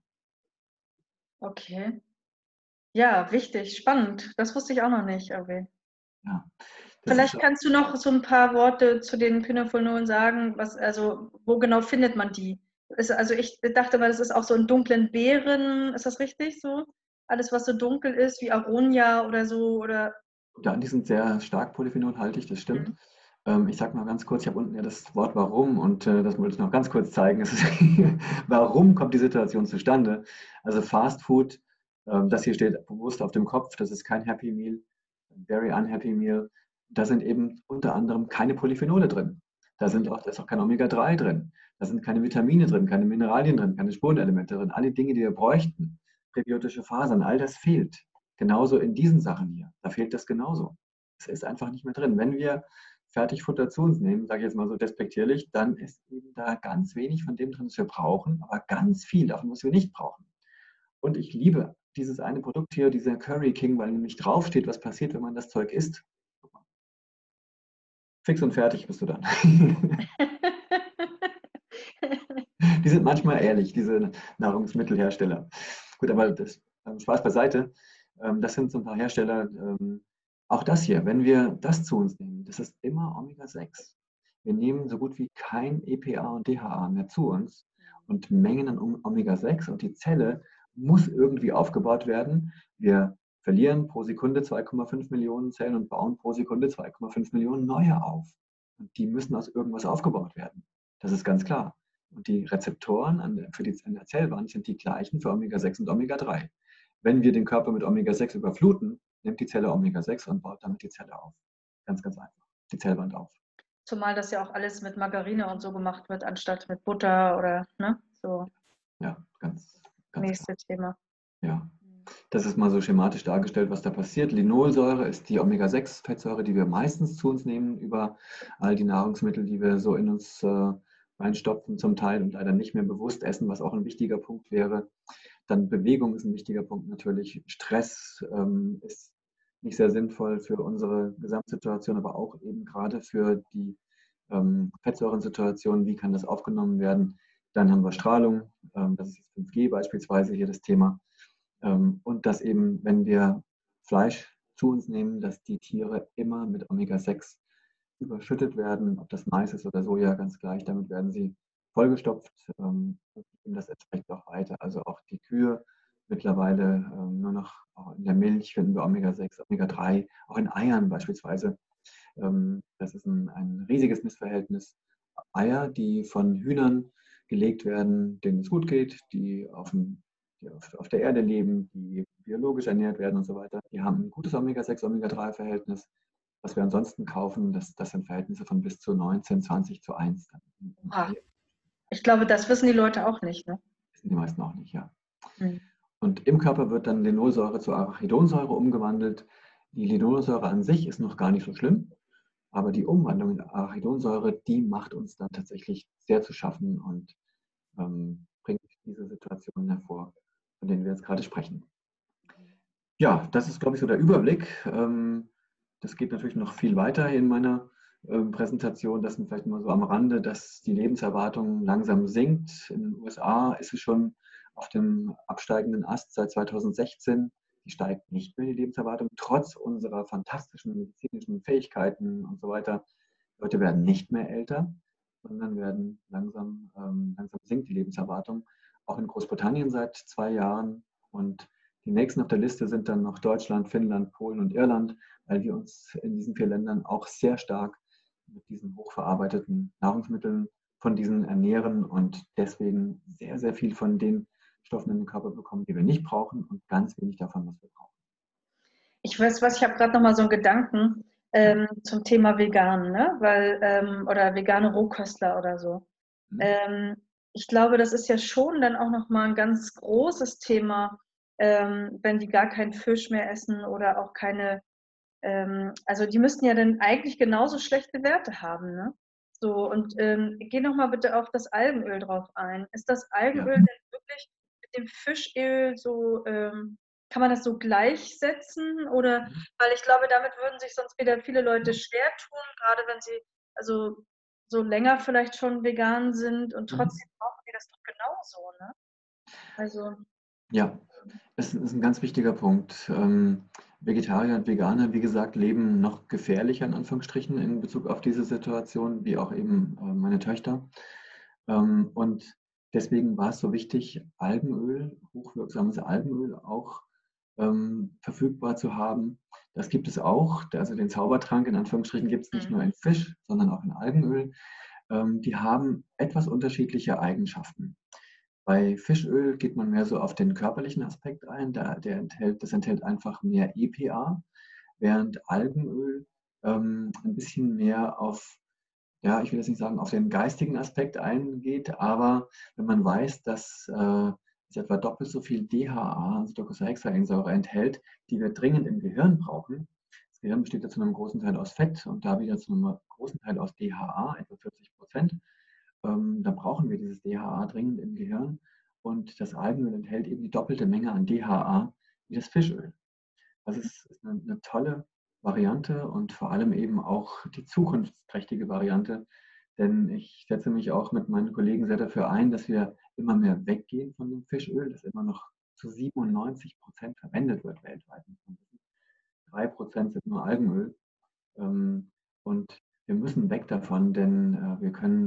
Okay. Ja, wichtig, spannend. Das wusste ich auch noch nicht, Avi. Ja, Vielleicht kannst du noch so ein paar Worte zu den Polyphenolen sagen, was, also, wo genau findet man die? Ist, also ich dachte mal, das ist auch so in dunklen Beeren, ist das richtig so? Alles, was so dunkel ist, wie Aronia oder so, oder? Ja, die sind sehr stark polyphenolhaltig, das stimmt. Mhm. Ähm, ich sage mal ganz kurz, ich habe unten ja das Wort warum und äh, das wollte ich noch ganz kurz zeigen. Es ist warum kommt die Situation zustande? Also Fast Food, ähm, das hier steht bewusst auf dem Kopf, das ist kein Happy Meal, very unhappy meal. Da sind eben unter anderem keine Polyphenole drin. Da, sind auch, da ist auch kein Omega drei drin. Da sind keine Vitamine drin, keine Mineralien drin, keine Spurenelemente drin. Alle Dinge, die wir bräuchten, präbiotische Fasern, all das fehlt. Genauso in diesen Sachen hier. Da fehlt das genauso. Es ist einfach nicht mehr drin. Wenn wir Fertigfutter zu uns nehmen, sage ich jetzt mal so despektierlich, dann ist eben da ganz wenig von dem drin, was wir brauchen, aber ganz viel davon, was wir nicht brauchen. Und ich liebe dieses eine Produkt hier, dieser Curry King, weil nämlich draufsteht, was passiert, wenn man das Zeug isst. Fix und fertig bist du dann. Die sind manchmal ehrlich, diese Nahrungsmittelhersteller. Gut, aber das, Spaß beiseite. Das sind so ein paar Hersteller. Auch das hier, wenn wir das zu uns nehmen, das ist immer Omega sechs. Wir nehmen so gut wie kein E P A und D H A mehr zu uns und Mengen an Omega sechs und die Zelle muss irgendwie aufgebaut werden. Wir verlieren pro Sekunde zwei Komma fünf Millionen Zellen und bauen pro Sekunde zwei Komma fünf Millionen neue auf. Und die müssen aus irgendwas aufgebaut werden. Das ist ganz klar. Und die Rezeptoren an der, für die, an der Zellwand sind die gleichen für Omega sechs und Omega drei. Wenn wir den Körper mit Omega sechs überfluten, nimmt die Zelle Omega sechs und baut damit die Zelle auf. Ganz, ganz einfach. Die Zellwand auf. Zumal das ja auch alles mit Margarine und so gemacht wird, anstatt mit Butter oder, ne? So. Ja, ganz, ganz Nächste klar. Thema. Ja. Das ist mal so schematisch dargestellt, was da passiert. Linolsäure ist die Omega sechs Fettsäure, die wir meistens zu uns nehmen über all die Nahrungsmittel, die wir so in uns äh, reinstopfen zum Teil und leider nicht mehr bewusst essen, was auch ein wichtiger Punkt wäre. Dann Bewegung ist ein wichtiger Punkt natürlich. Stress ähm, ist nicht sehr sinnvoll für unsere Gesamtsituation, aber auch eben gerade für die ähm, Fettsäurensituation. Wie kann das aufgenommen werden? Dann haben wir Strahlung, ähm, das ist fünf G beispielsweise hier das Thema. Ähm, und dass eben, wenn wir Fleisch zu uns nehmen, dass die Tiere immer mit Omega sechs überschüttet werden, ob das Mais ist oder Soja, ganz gleich. Damit werden sie vollgestopft ähm, und geben das entsprechend auch weiter. Also auch die Kühe mittlerweile ähm, nur noch auch in der Milch finden wir Omega sechs, Omega drei, auch in Eiern beispielsweise. Ähm, das ist ein, ein riesiges Missverhältnis. Eier, die von Hühnern gelegt werden, denen es gut geht, die auf, dem, die auf, auf der Erde leben, die biologisch ernährt werden und so weiter, die haben ein gutes Omega sechs, Omega drei Verhältnis. Was wir ansonsten kaufen, das, das sind Verhältnisse von bis zu neunzehn, zwanzig zu eins. Ah, ich glaube, das wissen die Leute auch nicht, ne? Wissen die meisten auch nicht, ja. Hm. Und im Körper wird dann Linolsäure zu Arachidonsäure umgewandelt. Die Linolsäure an sich ist noch gar nicht so schlimm, aber die Umwandlung in Arachidonsäure, die macht uns dann tatsächlich sehr zu schaffen und ähm, bringt diese Situationen hervor, von denen wir jetzt gerade sprechen. Ja, das ist, glaube ich, so der Überblick. Ähm, das geht natürlich noch viel weiter in meiner ähm, Präsentation. Das sind vielleicht mal so am Rande, dass die Lebenserwartung langsam sinkt. In den U S A ist sie schon auf dem absteigenden Ast seit zweitausendsechzehn. Die steigt nicht mehr, die Lebenserwartung, trotz unserer fantastischen medizinischen Fähigkeiten und so weiter. Die Leute werden nicht mehr älter, sondern werden langsam, ähm, langsam sinkt die Lebenserwartung. Auch in Großbritannien seit zwei Jahren. Und die nächsten auf der Liste sind dann noch Deutschland, Finnland, Polen und Irland, weil wir uns in diesen vier Ländern auch sehr stark mit diesen hochverarbeiteten Nahrungsmitteln von diesen ernähren und deswegen sehr, sehr viel von den Stoffen in den Körper bekommen, die wir nicht brauchen und ganz wenig davon, was wir brauchen. Ich weiß was, ich habe gerade noch mal so einen Gedanken ähm, zum Thema vegan, ne? Weil, ähm, oder vegane Rohköstler oder so. Mhm. Ähm, ich glaube, das ist ja schon dann auch noch mal ein ganz großes Thema, ähm, wenn die gar keinen Fisch mehr essen oder auch keine, ähm, also die müssten ja dann eigentlich genauso schlechte Werte haben, ne? So, und ähm, geh noch mal bitte auf das Algenöl drauf ein. Ist das Ja. Algenöl denn wirklich mit dem Fischöl so, ähm, kann man das so gleichsetzen? Oder, Mhm. weil ich glaube, damit würden sich sonst wieder viele Leute schwer tun, gerade wenn sie also so länger vielleicht schon vegan sind und Mhm. trotzdem brauchen die das doch genauso, ne? Also, Ja, es ist ein ganz wichtiger Punkt. Ähm, Vegetarier und Veganer, wie gesagt, leben noch gefährlicher in Anführungsstrichen in Bezug auf diese Situation, wie auch eben äh, meine Töchter. Ähm, und deswegen war es so wichtig, Algenöl, hochwirksames Algenöl auch ähm, verfügbar zu haben. Das gibt es auch. Also den Zaubertrank in Anführungsstrichen gibt es nicht mhm. nur in Fisch, sondern auch in Algenöl. Ähm, die haben etwas unterschiedliche Eigenschaften. Bei Fischöl geht man mehr so auf den körperlichen Aspekt ein. Der, der enthält, das enthält einfach mehr E P A, während Algenöl ähm, ein bisschen mehr auf, ja, ich will jetzt nicht sagen, auf den geistigen Aspekt eingeht, aber wenn man weiß, dass äh, es etwa doppelt so viel D H A, also Docosahexaensäure, enthält, die wir dringend im Gehirn brauchen. Das Gehirn besteht ja zu einem großen Teil aus Fett und da wieder zu einem großen Teil aus D H A, etwa vierzig Prozent. Ähm, da brauchen wir dieses D H A dringend im Gehirn. Und das Algenöl enthält eben die doppelte Menge an D H A wie das Fischöl. Das ist, ist eine, eine tolle Variante und vor allem eben auch die zukunftsträchtige Variante. Denn ich setze mich auch mit meinen Kollegen sehr dafür ein, dass wir immer mehr weggehen von dem Fischöl, das immer noch zu siebenundneunzig Prozent verwendet wird weltweit. drei Prozent sind nur Algenöl. Ähm, und wir müssen weg davon, denn äh, wir können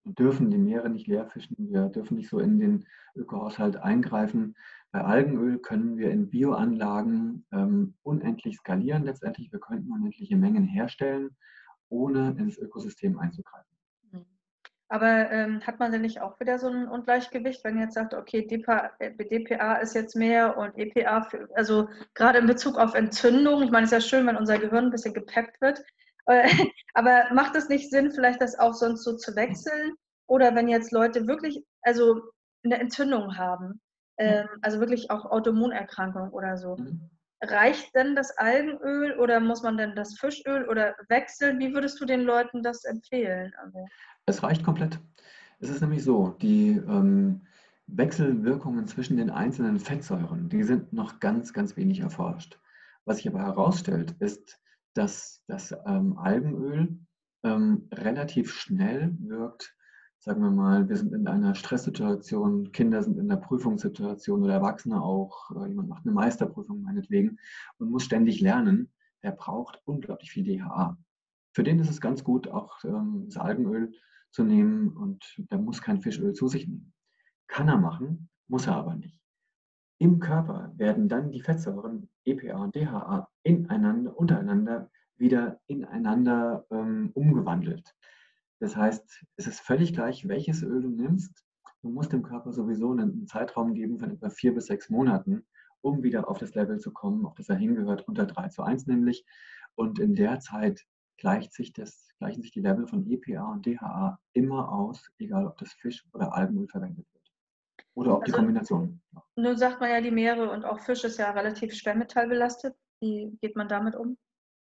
dürfen die Meere nicht leer fischen, wir dürfen nicht so in den Ökohaushalt eingreifen. Bei Algenöl können wir in Bioanlagen ähm, unendlich skalieren letztendlich. Wir könnten unendliche Mengen herstellen, ohne ins Ökosystem einzugreifen. Mhm. Aber ähm, hat man denn nicht auch wieder so ein Ungleichgewicht, wenn jetzt sagt, okay, D P A, äh, D P A ist jetzt mehr und E P A, für, also gerade in Bezug auf Entzündung, ich meine, es ist ja schön, wenn unser Gehirn ein bisschen gepeppt wird, äh, aber macht es nicht Sinn, vielleicht das auch sonst so zu wechseln? Oder wenn jetzt Leute wirklich, also eine Entzündung haben, Ja. ähm, also wirklich auch Autoimmunerkrankung oder so, Mhm. reicht denn das Algenöl oder muss man denn das Fischöl oder wechseln? Wie würdest du den Leuten das empfehlen? Also, Es reicht komplett. Es ist nämlich so, die ähm, Wechselwirkungen zwischen den einzelnen Fettsäuren, die sind noch ganz, ganz wenig erforscht. Was sich aber herausstellt, ist, dass das ähm, Algenöl ähm, relativ schnell wirkt. Sagen wir mal, wir sind in einer Stresssituation, Kinder sind in einer Prüfungssituation oder Erwachsene auch, äh, jemand macht eine Meisterprüfung meinetwegen und muss ständig lernen, der braucht unglaublich viel D H A. Für den ist es ganz gut, auch ähm, das Algenöl zu nehmen und der muss kein Fischöl zu sich nehmen. Kann er machen, muss er aber nicht. Im Körper werden dann die Fettsäuren E P A und D H A ineinander, untereinander wieder ineinander ähm, umgewandelt. Das heißt, es ist völlig gleich, welches Öl du nimmst. Du musst dem Körper sowieso einen Zeitraum geben von etwa vier bis sechs Monaten, um wieder auf das Level zu kommen, auf das er hingehört, unter drei zu eins nämlich. Und in der Zeit gleicht sich das, gleichen sich die Level von E P A und D H A immer aus, egal ob das Fisch- oder Algenöl verwendet wird. Oder ob die also Kombination. Ja. nun sagt man ja, die Meere und auch Fisch ist ja relativ schwermetallbelastet. Wie geht man damit um?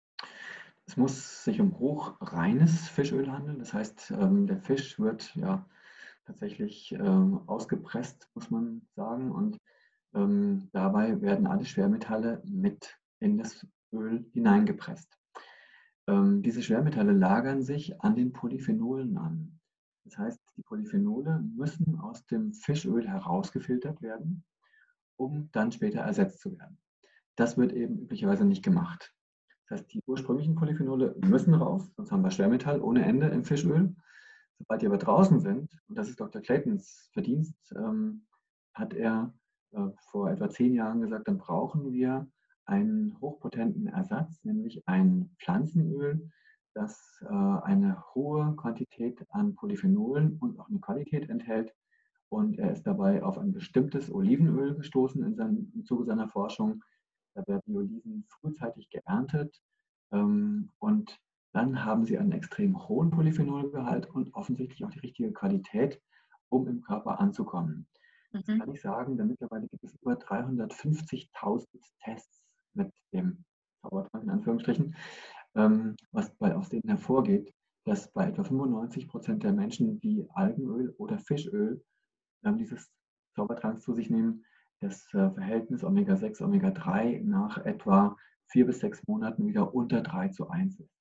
Es muss sich um hochreines Fischöl handeln. Das heißt, ähm, der Fisch wird ja tatsächlich ähm, ausgepresst, muss man sagen. Und ähm, dabei werden alle Schwermetalle mit in das Öl hineingepresst. Ähm, diese Schwermetalle lagern sich an den Polyphenolen an. Das heißt, die Polyphenole müssen aus dem Fischöl herausgefiltert werden, um dann später ersetzt zu werden. Das wird eben üblicherweise nicht gemacht. Das heißt, die ursprünglichen Polyphenole müssen raus, sonst haben wir Schwermetall ohne Ende im Fischöl. Sobald die aber draußen sind, und das ist Doktor Claytons Verdienst, ähm, hat er äh, vor etwa zehn Jahren gesagt, dann brauchen wir einen hochpotenten Ersatz, nämlich ein Pflanzenöl, das äh, eine hohe Quantität an Polyphenolen und auch eine Qualität enthält. Und er ist dabei auf ein bestimmtes Olivenöl gestoßen in seinem, im Zuge seiner Forschung. Da werden die Oliven frühzeitig geerntet ähm, und dann haben sie einen extrem hohen Polyphenolgehalt und offensichtlich auch die richtige Qualität, um im Körper anzukommen. Jetzt Mhm. kann ich sagen, denn mittlerweile gibt es über dreihundertfünfzigtausend Tests mit dem Zaubertrank in Anführungsstrichen, ähm, was bei, aus denen hervorgeht, dass bei etwa fünfundneunzig Prozent der Menschen, die Algenöl oder Fischöl ähm, dieses Zaubertranks zu sich nehmen, das äh, Verhältnis Omega sechs, Omega drei nach etwa vier bis sechs Monaten wieder unter drei zu eins ist.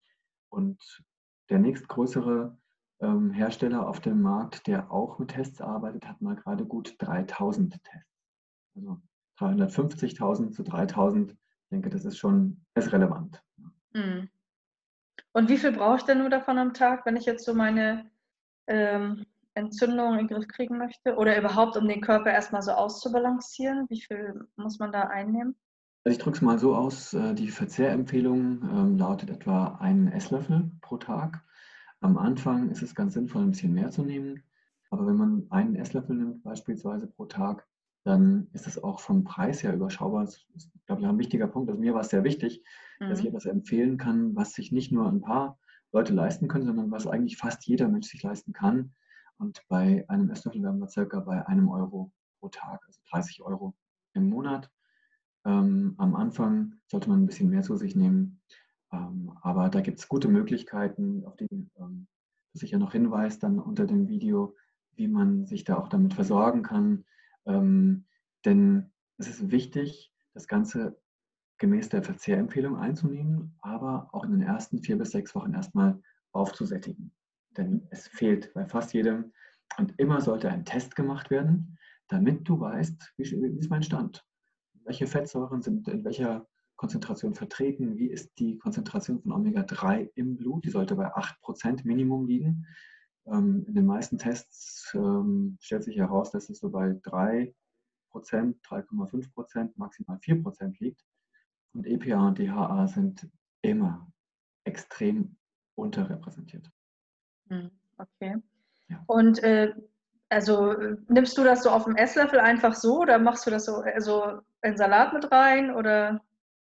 Und der nächstgrößere ähm, Hersteller auf dem Markt, der auch mit Tests arbeitet, hat mal gerade gut dreitausend Tests. Also dreihundertfünfzigtausend zu dreitausend, ich denke, das ist schon ist relevant. Mhm. Und wie viel brauche ich denn nur davon am Tag, wenn ich jetzt so meine ähm, Entzündung in den Griff kriegen möchte? Oder überhaupt, um den Körper erstmal so auszubalancieren? Wie viel muss man da einnehmen? Also ich drücke es mal so aus, äh, die Verzehrempfehlung ähm, lautet etwa einen Esslöffel pro Tag. Am Anfang ist es ganz sinnvoll, ein bisschen mehr zu nehmen, aber wenn man einen Esslöffel nimmt, beispielsweise pro Tag, dann ist es auch vom Preis her überschaubar. Das ist, glaube ich, auch ein wichtiger Punkt. Also mir war es sehr wichtig, dass ich Mhm. etwas empfehlen kann, was sich nicht nur ein paar Leute leisten können, sondern was eigentlich fast jeder Mensch sich leisten kann. Und bei einem Esslöffel wären wir circa bei einem Euro pro Tag, also dreißig Euro im Monat. Ähm, am Anfang sollte man ein bisschen mehr zu sich nehmen, ähm, aber da gibt es gute Möglichkeiten, auf die ähm, du sicher noch hinweist dann unter dem Video, wie man sich da auch damit versorgen kann. Ähm, denn es ist wichtig, das Ganze gemäß der Verzehrempfehlung einzunehmen, aber auch in den ersten vier bis sechs Wochen erstmal aufzusättigen. Denn es fehlt bei fast jedem und immer sollte ein Test gemacht werden, damit du weißt, wie ist mein Stand. Welche Fettsäuren sind in welcher Konzentration vertreten? Wie ist die Konzentration von Omega drei im Blut? Die sollte bei acht Prozent Minimum liegen. Ähm, in den meisten Tests ähm, stellt sich heraus, dass es so bei drei Prozent, drei Komma fünf Prozent, maximal vier Prozent liegt. Und E P A und D H A sind immer extrem unterrepräsentiert. Hm, okay. Ja. Und äh, also äh, nimmst du das so auf dem Esslöffel einfach so oder machst du das so also in Salat mit rein oder?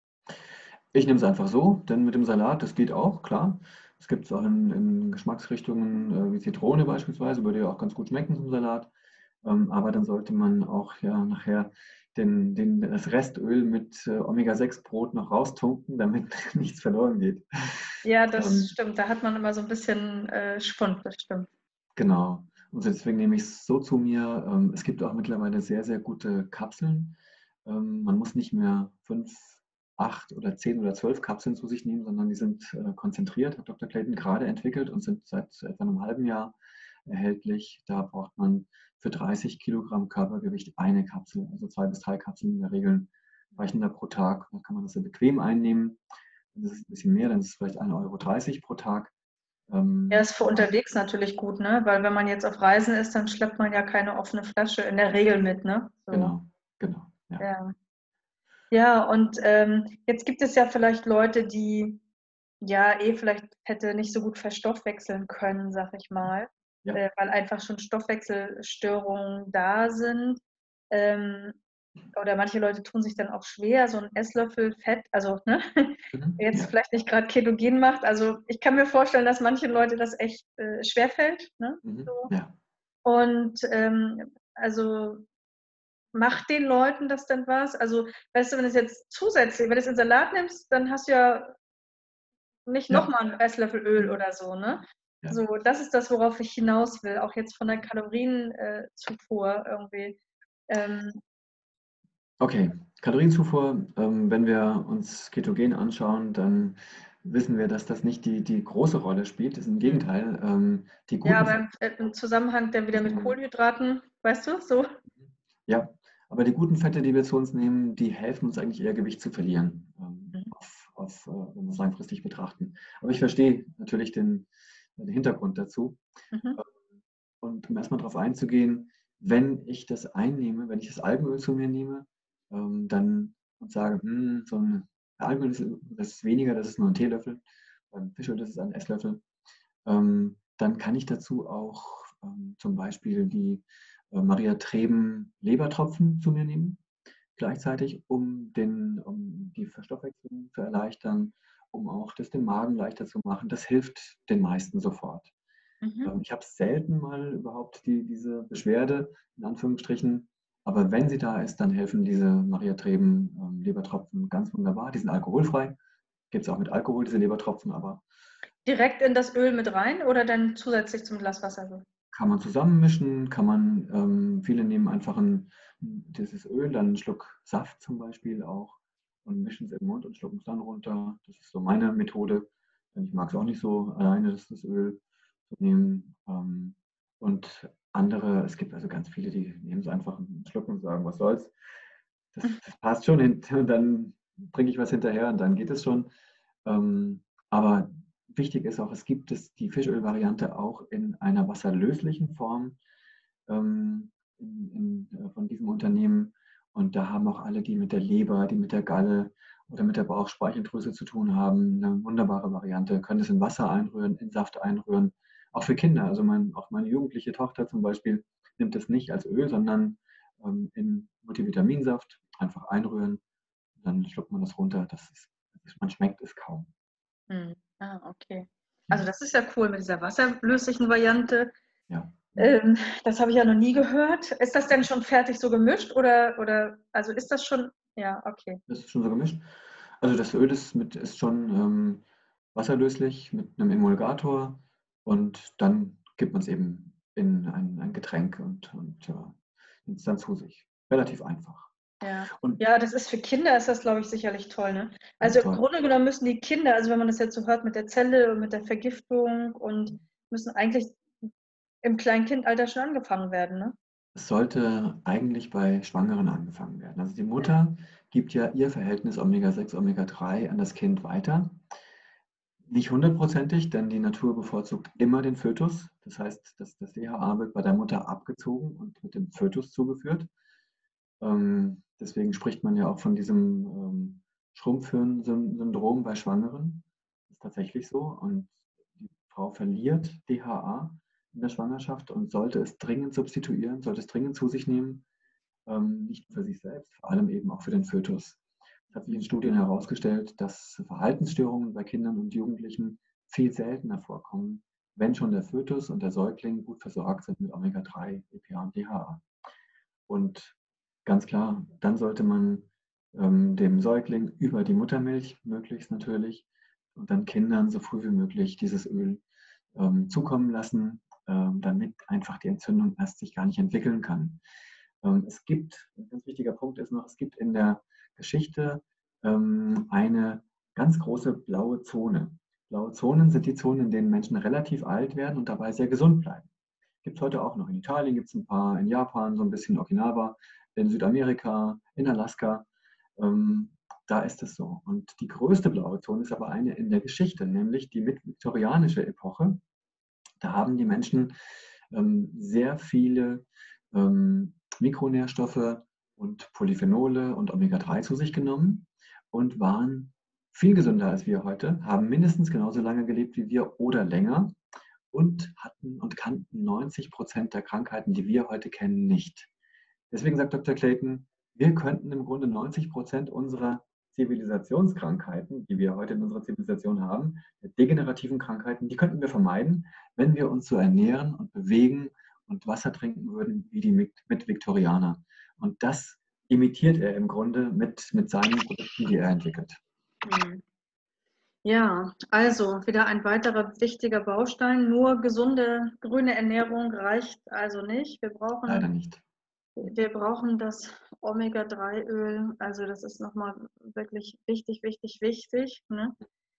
Ich nehme es einfach so, denn mit dem Salat, das geht auch, klar. Es gibt es auch in, in Geschmacksrichtungen äh, wie Zitrone beispielsweise, würde ja auch ganz gut schmecken zum Salat. Ähm, aber dann sollte man auch ja nachher den, den, das Restöl mit äh, Omega sechs Brot noch raustunken, damit nichts verloren geht. Ja, das Ähm, stimmt. Da hat man immer so ein bisschen äh, Schwund, das stimmt. genau. Und deswegen nehme ich es so zu mir. Ähm, es gibt auch mittlerweile sehr, sehr gute Kapseln. Ähm, man muss nicht mehr fünf, acht oder zehn oder zwölf Kapseln zu sich nehmen, sondern die sind äh, konzentriert, hat Doktor Clayton gerade entwickelt und sind seit etwa einem halben Jahr erhältlich. Da braucht man für dreißig Kilogramm Körpergewicht eine Kapsel, also zwei bis drei Kapseln in der Regel reichen da pro Tag. Da kann man das sehr bequem einnehmen. Das ist ein bisschen mehr, dann ist es vielleicht ein Euro dreißig pro Tag. Ja, Ähm, ist für unterwegs natürlich gut, ne? Weil wenn man jetzt auf Reisen ist, dann schleppt man ja keine offene Flasche in der Regel mit, ne? So, genau, genau, ja. ja. Ja, und ähm, jetzt gibt es ja vielleicht Leute, die ja eh vielleicht Fette nicht so gut verstoffwechseln können, sag ich mal, Ja. äh, weil einfach schon Stoffwechselstörungen da sind. Ähm, oder manche Leute tun sich dann auch schwer, so 'n Esslöffel Fett, also, ne, Mhm. jetzt Ja. vielleicht nicht gerade ketogen macht. Also, ich kann mir vorstellen, dass manchen Leute das echt, äh, schwerfällt, ne, Mhm. so. Ja. Und, ähm, also, macht den Leuten das denn was? Also, weißt du, wenn du's jetzt zusätzlich wenn du's in Salat nimmst, dann hast du ja nicht noch Ja. mal 'n Esslöffel Öl Mhm. oder so, ne? Ja. So, das ist das, worauf ich hinaus will, auch jetzt von der Kalorien äh, Zufuhr irgendwie. Ähm, Okay, Kalorienzufuhr, ähm, wenn wir uns Ketogen anschauen, dann wissen wir, dass das nicht die, die große Rolle spielt. Das ist im mhm. Gegenteil. Ähm, die Ja, guten aber Fette im äh, im Zusammenhang dann wieder mit nehmen, Kohlenhydraten, weißt du, so? ja, aber die guten Fette, die wir zu uns nehmen, die helfen uns eigentlich eher Gewicht zu verlieren, ähm, Mhm, auf, auf, äh, wenn wir es langfristig betrachten. Aber ich verstehe natürlich den, den Hintergrund dazu. mhm. Und um erstmal darauf einzugehen, wenn ich das einnehme, wenn ich das Algenöl zu mir nehme, ähm, dann und sage, hm, so ein Algenöl ist, das ist weniger, das ist nur ein Teelöffel, beim Fischöl das ist ein Esslöffel, ähm, dann kann ich dazu auch ähm, zum Beispiel die äh, Maria Treben Lebertropfen zu mir nehmen, gleichzeitig, um, den, um die Verstoffwechslung zu erleichtern, um auch das dem Magen leichter zu machen. Das hilft den meisten sofort. Mhm. Ähm, ich habe selten mal überhaupt die, diese Beschwerde, in Anführungsstrichen. Aber wenn sie da ist, dann helfen diese Maria Treben ähm, Lebertropfen ganz wunderbar. Die sind alkoholfrei. Gibt es auch mit Alkohol, diese Lebertropfen, aber Direkt in das Öl mit rein oder dann zusätzlich zum Glas Wasser so? kann man zusammenmischen, kann man, ähm, viele nehmen einfach ein, dieses Öl, dann einen Schluck Saft zum Beispiel auch und mischen es im Mund und schlucken es dann runter. Das ist so meine Methode. Denn ich mag es auch nicht so alleine, das, das Öl zu nehmen. Ähm, und andere, es gibt also ganz viele, die nehmen es einfach einen Schluck und sagen, was soll's. Das, das passt schon hin. Und dann trinke ich was hinterher und dann geht es schon. Ähm, aber wichtig ist auch, es gibt es die Fischöl-Variante auch in einer wasserlöslichen Form ähm, in, in, äh, von diesem Unternehmen. Und da haben auch alle, die mit der Leber, die mit der Galle oder mit der Bauchspeicheldrüse zu tun haben, eine wunderbare Variante. Können es in Wasser einrühren, in Saft einrühren. Auch für Kinder. Also mein, auch meine jugendliche Tochter zum Beispiel nimmt es nicht als Öl, sondern ähm, in Multivitaminsaft einfach einrühren. Dann schluckt man das runter. Das ist, man schmeckt es kaum. Mhm. Ah, okay. Also, Ja, das ist ja cool mit dieser wasserlöslichen Variante. ja. Mhm. Ähm, das habe ich ja noch nie gehört. Ist das denn schon fertig so gemischt oder oder also, ist das schon ja, okay. Das ist schon so gemischt. Also das Öl ist, mit, ist schon ähm, wasserlöslich mit einem Emulgator und dann gibt man es eben in ein, ein Getränk und, und äh, nimmt es dann zu sich. Relativ einfach. Ja. Und Ja, das ist für Kinder ist das, glaube ich, sicherlich toll, ne? das Also, ist im toll. Grunde genommen müssen die Kinder also, wenn man das jetzt so hört mit der Zelle und mit der Vergiftung und müssen eigentlich im Kleinkindalter schon angefangen werden, ne? Es sollte eigentlich bei Schwangeren angefangen werden. Also die Ja. Mutter gibt ja ihr Verhältnis Omega sechs, Omega drei an das Kind weiter. Nicht hundertprozentig, denn die Natur bevorzugt immer den Fötus. Das heißt, das, das D H A wird bei der Mutter abgezogen und mit dem Fötus zugeführt. Ähm, deswegen spricht man ja auch von diesem ähm, Schrumpfhirn-Syndrom bei Schwangeren. Das ist tatsächlich so. Und die Frau verliert D H A in der Schwangerschaft und sollte es dringend substituieren, sollte es dringend zu sich nehmen, ähm, nicht nur für sich selbst, vor allem eben auch für den Fötus. Es hat sich in Studien herausgestellt, dass Verhaltensstörungen bei Kindern und Jugendlichen viel seltener vorkommen, wenn schon der Fötus und der Säugling gut versorgt sind mit Omega drei, E P A und D H A. Und ganz klar, dann sollte man ähm, dem Säugling über die Muttermilch, möglichst natürlich, und dann Kindern so früh wie möglich dieses Öl ähm, zukommen lassen, ähm, damit einfach die Entzündung erst sich gar nicht entwickeln kann. Ähm, es gibt, ein ganz wichtiger Punkt ist noch, es gibt in der Geschichte ähm, eine ganz große blaue Zone. Blaue Zonen sind die Zonen, in denen Menschen relativ alt werden und dabei sehr gesund bleiben. Gibt es heute auch noch. In Italien gibt es ein paar, in Japan so ein bisschen Okinawa, in Südamerika, in Alaska. Ähm, da ist es so. Und die größte blaue Zone ist aber eine in der Geschichte, nämlich die mitviktorianische Epoche. Da haben die Menschen ähm, sehr viele ähm, Mikronährstoffe und Polyphenole und Omega drei zu sich genommen und waren viel gesünder als wir heute, haben mindestens genauso lange gelebt wie wir oder länger und hatten und kannten neunzig Prozent der Krankheiten, die wir heute kennen, nicht. Deswegen sagt Doktor Clayton, wir könnten im Grunde neunzig Prozent unserer Zivilisationskrankheiten, die wir heute in unserer Zivilisation haben, degenerativen Krankheiten, die könnten wir vermeiden, wenn wir uns so ernähren und bewegen und Wasser trinken würden wie die Mitviktorianer. Und das imitiert er im Grunde mit, mit seinen Produkten, die er entwickelt. Ja, also wieder ein weiterer wichtiger Baustein. Nur gesunde grüne Ernährung reicht also nicht. Wir brauchen, Leider nicht. wir brauchen das Omega drei Öl. Also das ist nochmal wirklich wichtig, wichtig, wichtig. Ne?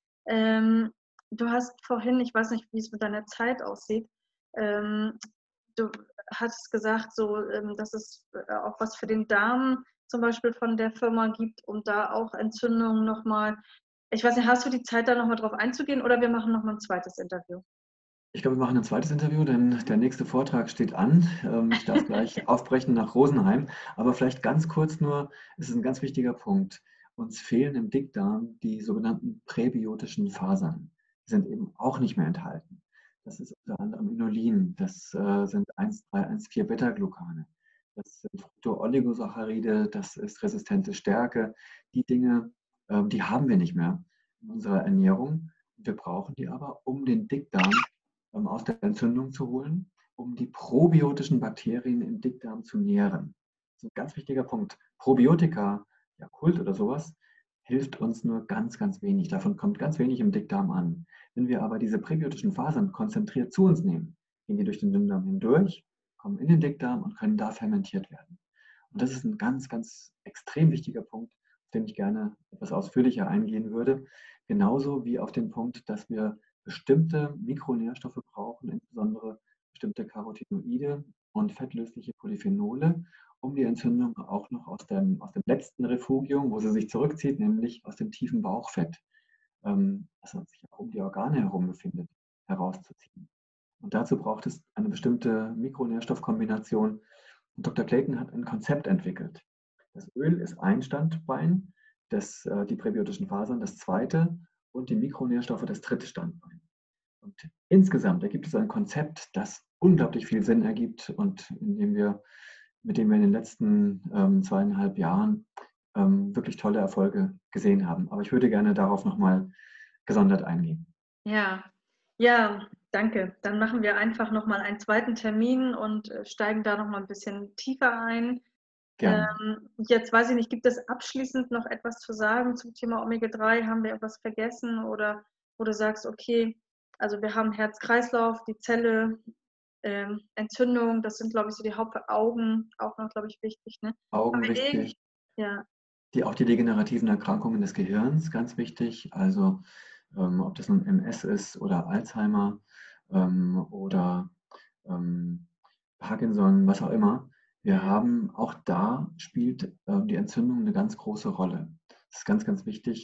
Ähm, du hast vorhin, ich weiß nicht, wie es mit deiner Zeit aussieht, ähm, du hast gesagt, so, ähm, dass es auch was für den Darm zum Beispiel von der Firma gibt, um da auch Entzündungen nochmal. Ich weiß nicht, hast du die Zeit, da nochmal drauf einzugehen oder wir machen nochmal ein zweites Interview? Ich glaube, wir machen ein zweites Interview, denn der nächste Vortrag steht an. Ich darf gleich aufbrechen nach Rosenheim. Aber vielleicht ganz kurz nur, es ist ein ganz wichtiger Punkt. Uns fehlen im Dickdarm die sogenannten präbiotischen Fasern. Die sind eben auch nicht mehr enthalten. Das ist unter anderem Inulin, das sind eins drei eins vier Beta-Glucane. Das sind Fructooligosacharide, das ist resistente Stärke. Die Dinge, die haben wir nicht mehr in unserer Ernährung. Wir brauchen die aber, um den Dickdarm aus der Entzündung zu holen, um die probiotischen Bakterien im Dickdarm zu nähren. Das ist ein ganz wichtiger Punkt. Probiotika, Yakult oder sowas, hilft uns nur ganz, ganz wenig. Davon kommt ganz wenig im Dickdarm an. Wenn wir aber diese präbiotischen Fasern konzentriert zu uns nehmen, gehen die durch den Dünndarm hindurch, kommen in den Dickdarm und können da fermentiert werden. Und das ist ein ganz, ganz extrem wichtiger Punkt, auf den ich gerne etwas ausführlicher eingehen würde. Genauso wie auf den Punkt, dass wir bestimmte Mikronährstoffe brauchen, insbesondere bestimmte Carotinoide und fettlösliche Polyphenole, um die Entzündung auch noch aus dem, aus dem letzten Refugium, wo sie sich zurückzieht, nämlich aus dem tiefen Bauchfett, ähm, das sich auch um die Organe herum befindet, herauszuziehen. Und dazu braucht es eine bestimmte Mikronährstoffkombination. Und Doktor Clayton hat ein Konzept entwickelt. Das Öl ist ein Standbein, das, äh, die präbiotischen Fasern das zweite und die Mikronährstoffe das dritte Standbein. Und insgesamt ergibt es ein Konzept, das unglaublich viel Sinn ergibt und in dem wir, mit dem wir in den letzten ähm, zweieinhalb Jahren ähm, wirklich tolle Erfolge gesehen haben. Aber ich würde gerne darauf nochmal gesondert eingehen. Ja, ja, danke. Dann machen wir einfach nochmal einen zweiten Termin und steigen da nochmal ein bisschen tiefer ein. Gerne. Ähm, jetzt weiß ich nicht, gibt es abschließend noch etwas zu sagen zum Thema Omega drei? Haben wir etwas vergessen oder wo du sagst, okay, also wir haben Herz-Kreislauf, die Zelle, ähm, Entzündung, das sind, glaube ich, so die Hauptaugen, auch noch, glaube ich, wichtig. Ne? Augen wichtig. Ja. Die, auch die degenerativen Erkrankungen des Gehirns, ganz wichtig. Also ähm, ob das nun M S ist oder Alzheimer ähm, oder ähm, Parkinson, was auch immer. Wir haben, auch da spielt ähm, die Entzündung eine ganz große Rolle. Das ist ganz, ganz wichtig.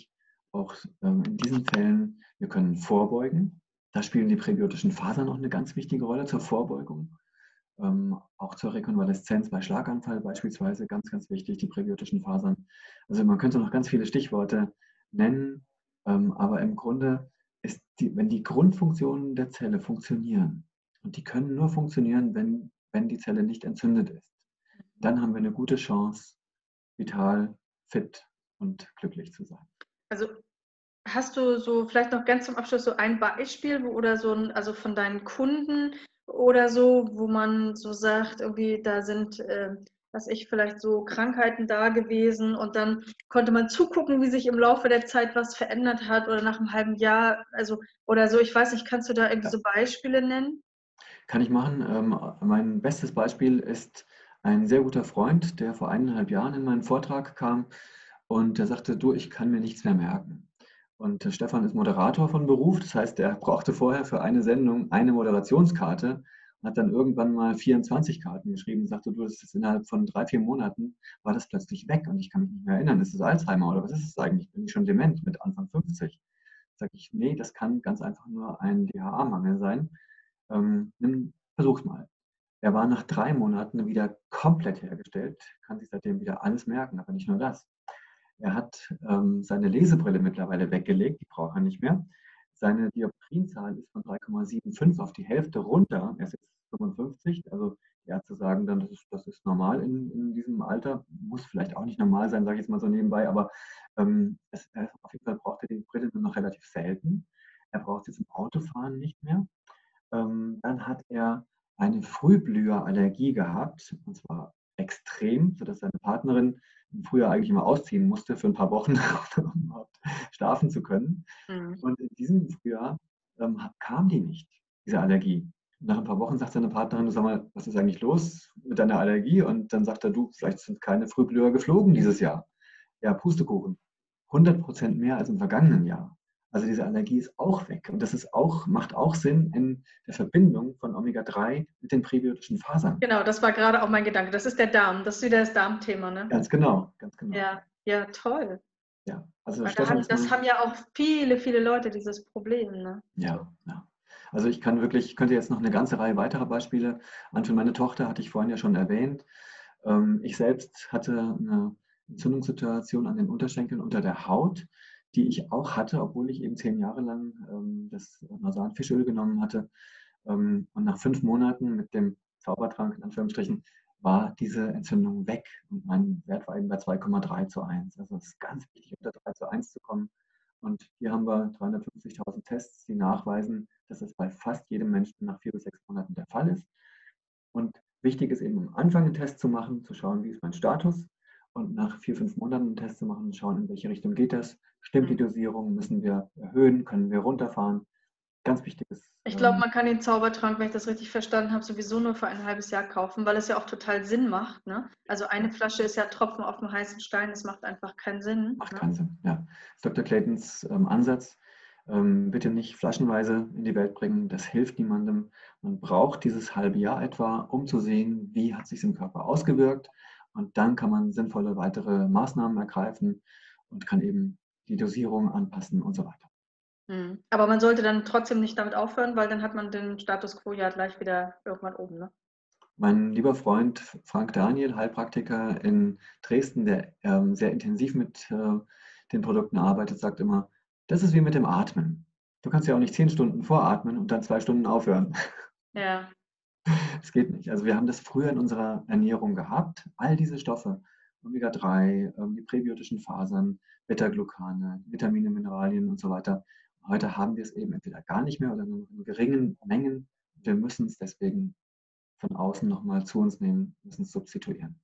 auch ähm, in diesen Fällen, wir können vorbeugen. Da spielen die präbiotischen Fasern noch eine ganz wichtige Rolle zur Vorbeugung. Ähm, auch zur Rekonvaleszenz bei Schlaganfall beispielsweise ganz, ganz wichtig, die präbiotischen Fasern. Also man könnte noch ganz viele Stichworte nennen, ähm, aber im Grunde ist die, wenn die Grundfunktionen der Zelle funktionieren, und die können nur funktionieren, wenn, wenn die Zelle nicht entzündet ist, dann haben wir eine gute Chance, vital, fit und glücklich zu sein. Also hast du so vielleicht noch ganz zum Abschluss so ein Beispiel wo, oder so ein, also von deinen Kunden oder so, wo man so sagt, irgendwie da sind, äh, was ich, vielleicht so Krankheiten da gewesen und dann konnte man zugucken, wie sich im Laufe der Zeit was verändert hat oder nach einem halben Jahr, also oder so, ich weiß nicht, kannst du da irgendwie Ja. so Beispiele nennen? Kann ich machen. Ähm, mein bestes Beispiel ist ein sehr guter Freund, der vor eineinhalb Jahren in meinen Vortrag kam und der sagte, du, ich kann mir nichts mehr merken. Und äh, Stefan ist Moderator von Beruf, das heißt, er brauchte vorher für eine Sendung eine Moderationskarte und hat dann irgendwann mal vierundzwanzig Karten geschrieben und sagte, du, das ist innerhalb von drei, vier Monaten war das plötzlich weg und ich kann mich nicht mehr erinnern. Ist es Alzheimer oder was ist es eigentlich? Bin ich schon dement mit Anfang fünfzig? Sage ich, nee, das kann ganz einfach nur ein D H A-Mangel sein. Ähm, nimm, versuch's mal. Er war nach drei Monaten wieder komplett hergestellt, kann sich seitdem wieder alles merken, aber nicht nur das. Er hat ähm, seine Lesebrille mittlerweile weggelegt, die braucht er nicht mehr. Seine Dioptrienzahl ist von drei Komma fünfundsiebzig auf die Hälfte runter. Er ist jetzt fünfundfünfzig, also die Ärzte sagen dann, das ist, das ist normal in, in diesem Alter. Muss vielleicht auch nicht normal sein, sage ich jetzt mal so nebenbei, aber ähm, es, auf jeden Fall braucht er die Brille nur noch relativ selten. Er braucht sie zum Autofahren nicht mehr. Ähm, dann hat er eine Frühblüherallergie gehabt, und zwar extrem, sodass seine Partnerin im Frühjahr eigentlich immer ausziehen musste für ein paar Wochen, um überhaupt schlafen zu können. Mhm. Und in diesem Frühjahr ähm, kam die nicht, diese Allergie. Und nach ein paar Wochen sagt seine Partnerin, du, sag mal, was ist eigentlich los mit deiner Allergie? Und dann sagt er, du, vielleicht sind keine Frühblüher geflogen dieses Jahr. Ja, Pustekuchen. hundert Prozent mehr als im vergangenen Jahr. Also diese Allergie ist auch weg. Und das ist auch, macht auch Sinn in der Verbindung von Omega drei mit den präbiotischen Fasern. Genau, das war gerade auch mein Gedanke. Das ist der Darm, das ist wieder das Darmthema, ne? Ganz genau, ganz genau. Ja, ja, toll. Ja, also Weil da Stefan haben, ist das mein, haben ja auch viele, viele Leute dieses Problem, ne? ja, ja. Also ich kann wirklich, ich könnte jetzt noch eine ganze Reihe weiterer Beispiele anführen. Meine Tochter hatte ich vorhin ja schon erwähnt. Ähm, ich selbst hatte eine Entzündungssituation an den Unterschenkeln unter der Haut, die ich auch hatte, obwohl ich eben zehn Jahre lang ähm, das Nasanfischöl genommen hatte. Ähm, und nach fünf Monaten mit dem Zaubertrank, in Anführungsstrichen, war diese Entzündung weg und mein Wert war eben bei zwei Komma drei zu eins. Also es ist ganz wichtig, unter drei zu eins zu kommen. Und hier haben wir dreihundertfünfzigtausend Tests, die nachweisen, dass es bei fast jedem Menschen nach vier bis sechs Monaten der Fall ist. Und wichtig ist eben am Anfang einen Test zu machen, zu schauen, wie ist mein Status. Und nach vier, fünf Monaten einen Test zu machen und schauen, in welche Richtung geht das. Stimmt die Dosierung? Müssen wir erhöhen? Können wir runterfahren? Ganz wichtiges. Ich glaube, Ähm, man kann den Zaubertrank, wenn ich das richtig verstanden habe, sowieso nur für ein halbes Jahr kaufen, weil es ja auch total Sinn macht, ne? Also eine ja, Flasche ist ja Tropfen auf dem heißen Stein, das macht einfach keinen Sinn, macht ne? keinen Sinn. Ja. Das ist Doktor Claytons ähm, Ansatz. Ähm, bitte nicht flaschenweise in die Welt bringen. Das hilft niemandem. Man braucht dieses halbe Jahr etwa, um zu sehen, wie hat sich im Körper ausgewirkt. Und dann kann man sinnvolle weitere Maßnahmen ergreifen und kann eben die Dosierung anpassen und so weiter. Mhm. Aber man sollte dann trotzdem nicht damit aufhören, weil dann hat man den Status quo ja gleich wieder irgendwann oben, ne? Mein lieber Freund Frank Daniel, Heilpraktiker in Dresden, der ähm, sehr intensiv mit äh, den Produkten arbeitet, sagt immer, das ist wie mit dem Atmen. Du kannst ja auch nicht zehn Stunden voratmen und dann zwei Stunden aufhören. Ja. Das geht nicht. Also wir haben das früher in unserer Ernährung gehabt, all diese Stoffe, Omega drei, ähm, die präbiotischen Fasern, Beta-Glucane, Vitamine, Mineralien und so weiter. Heute haben wir es eben entweder gar nicht mehr oder nur in geringen Mengen. Wir müssen es deswegen von außen nochmal zu uns nehmen, müssen es substituieren.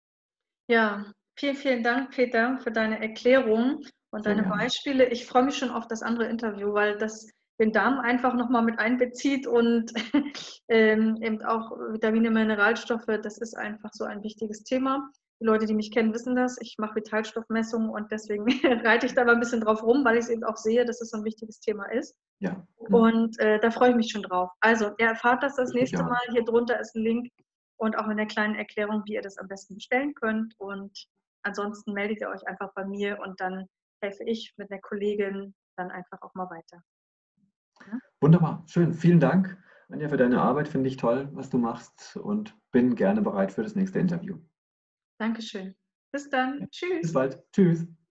Ja, vielen, vielen Dank, Peter, für deine Erklärung und Sehr deine gerne. Beispiele. Ich freue mich schon auf das andere Interview, weil das den Darm einfach nochmal mit einbezieht und ähm, eben auch Vitamine, Mineralstoffe. Das ist einfach so ein wichtiges Thema. Die Leute, die mich kennen, wissen das. Ich mache Vitalstoffmessungen und deswegen reite ich da mal ein bisschen drauf rum, weil ich es eben auch sehe, dass es so ein wichtiges Thema ist. Ja, hm. Und äh, da freue ich mich schon drauf. Also, ihr erfahrt das das Ich mich nächste auch. Mal. Hier drunter ist ein Link und auch mit einer kleinen Erklärung, wie ihr das am besten bestellen könnt. Und ansonsten meldet ihr euch einfach bei mir und dann helfe ich mit der Kollegin dann einfach auch mal weiter. Ja? Wunderbar, schön. Vielen Dank, Anja, für deine Arbeit. Finde ich toll, was du machst und bin gerne bereit für das nächste Interview. Dankeschön. Bis dann. Ja. Bis Tschüss. bald. Tschüss.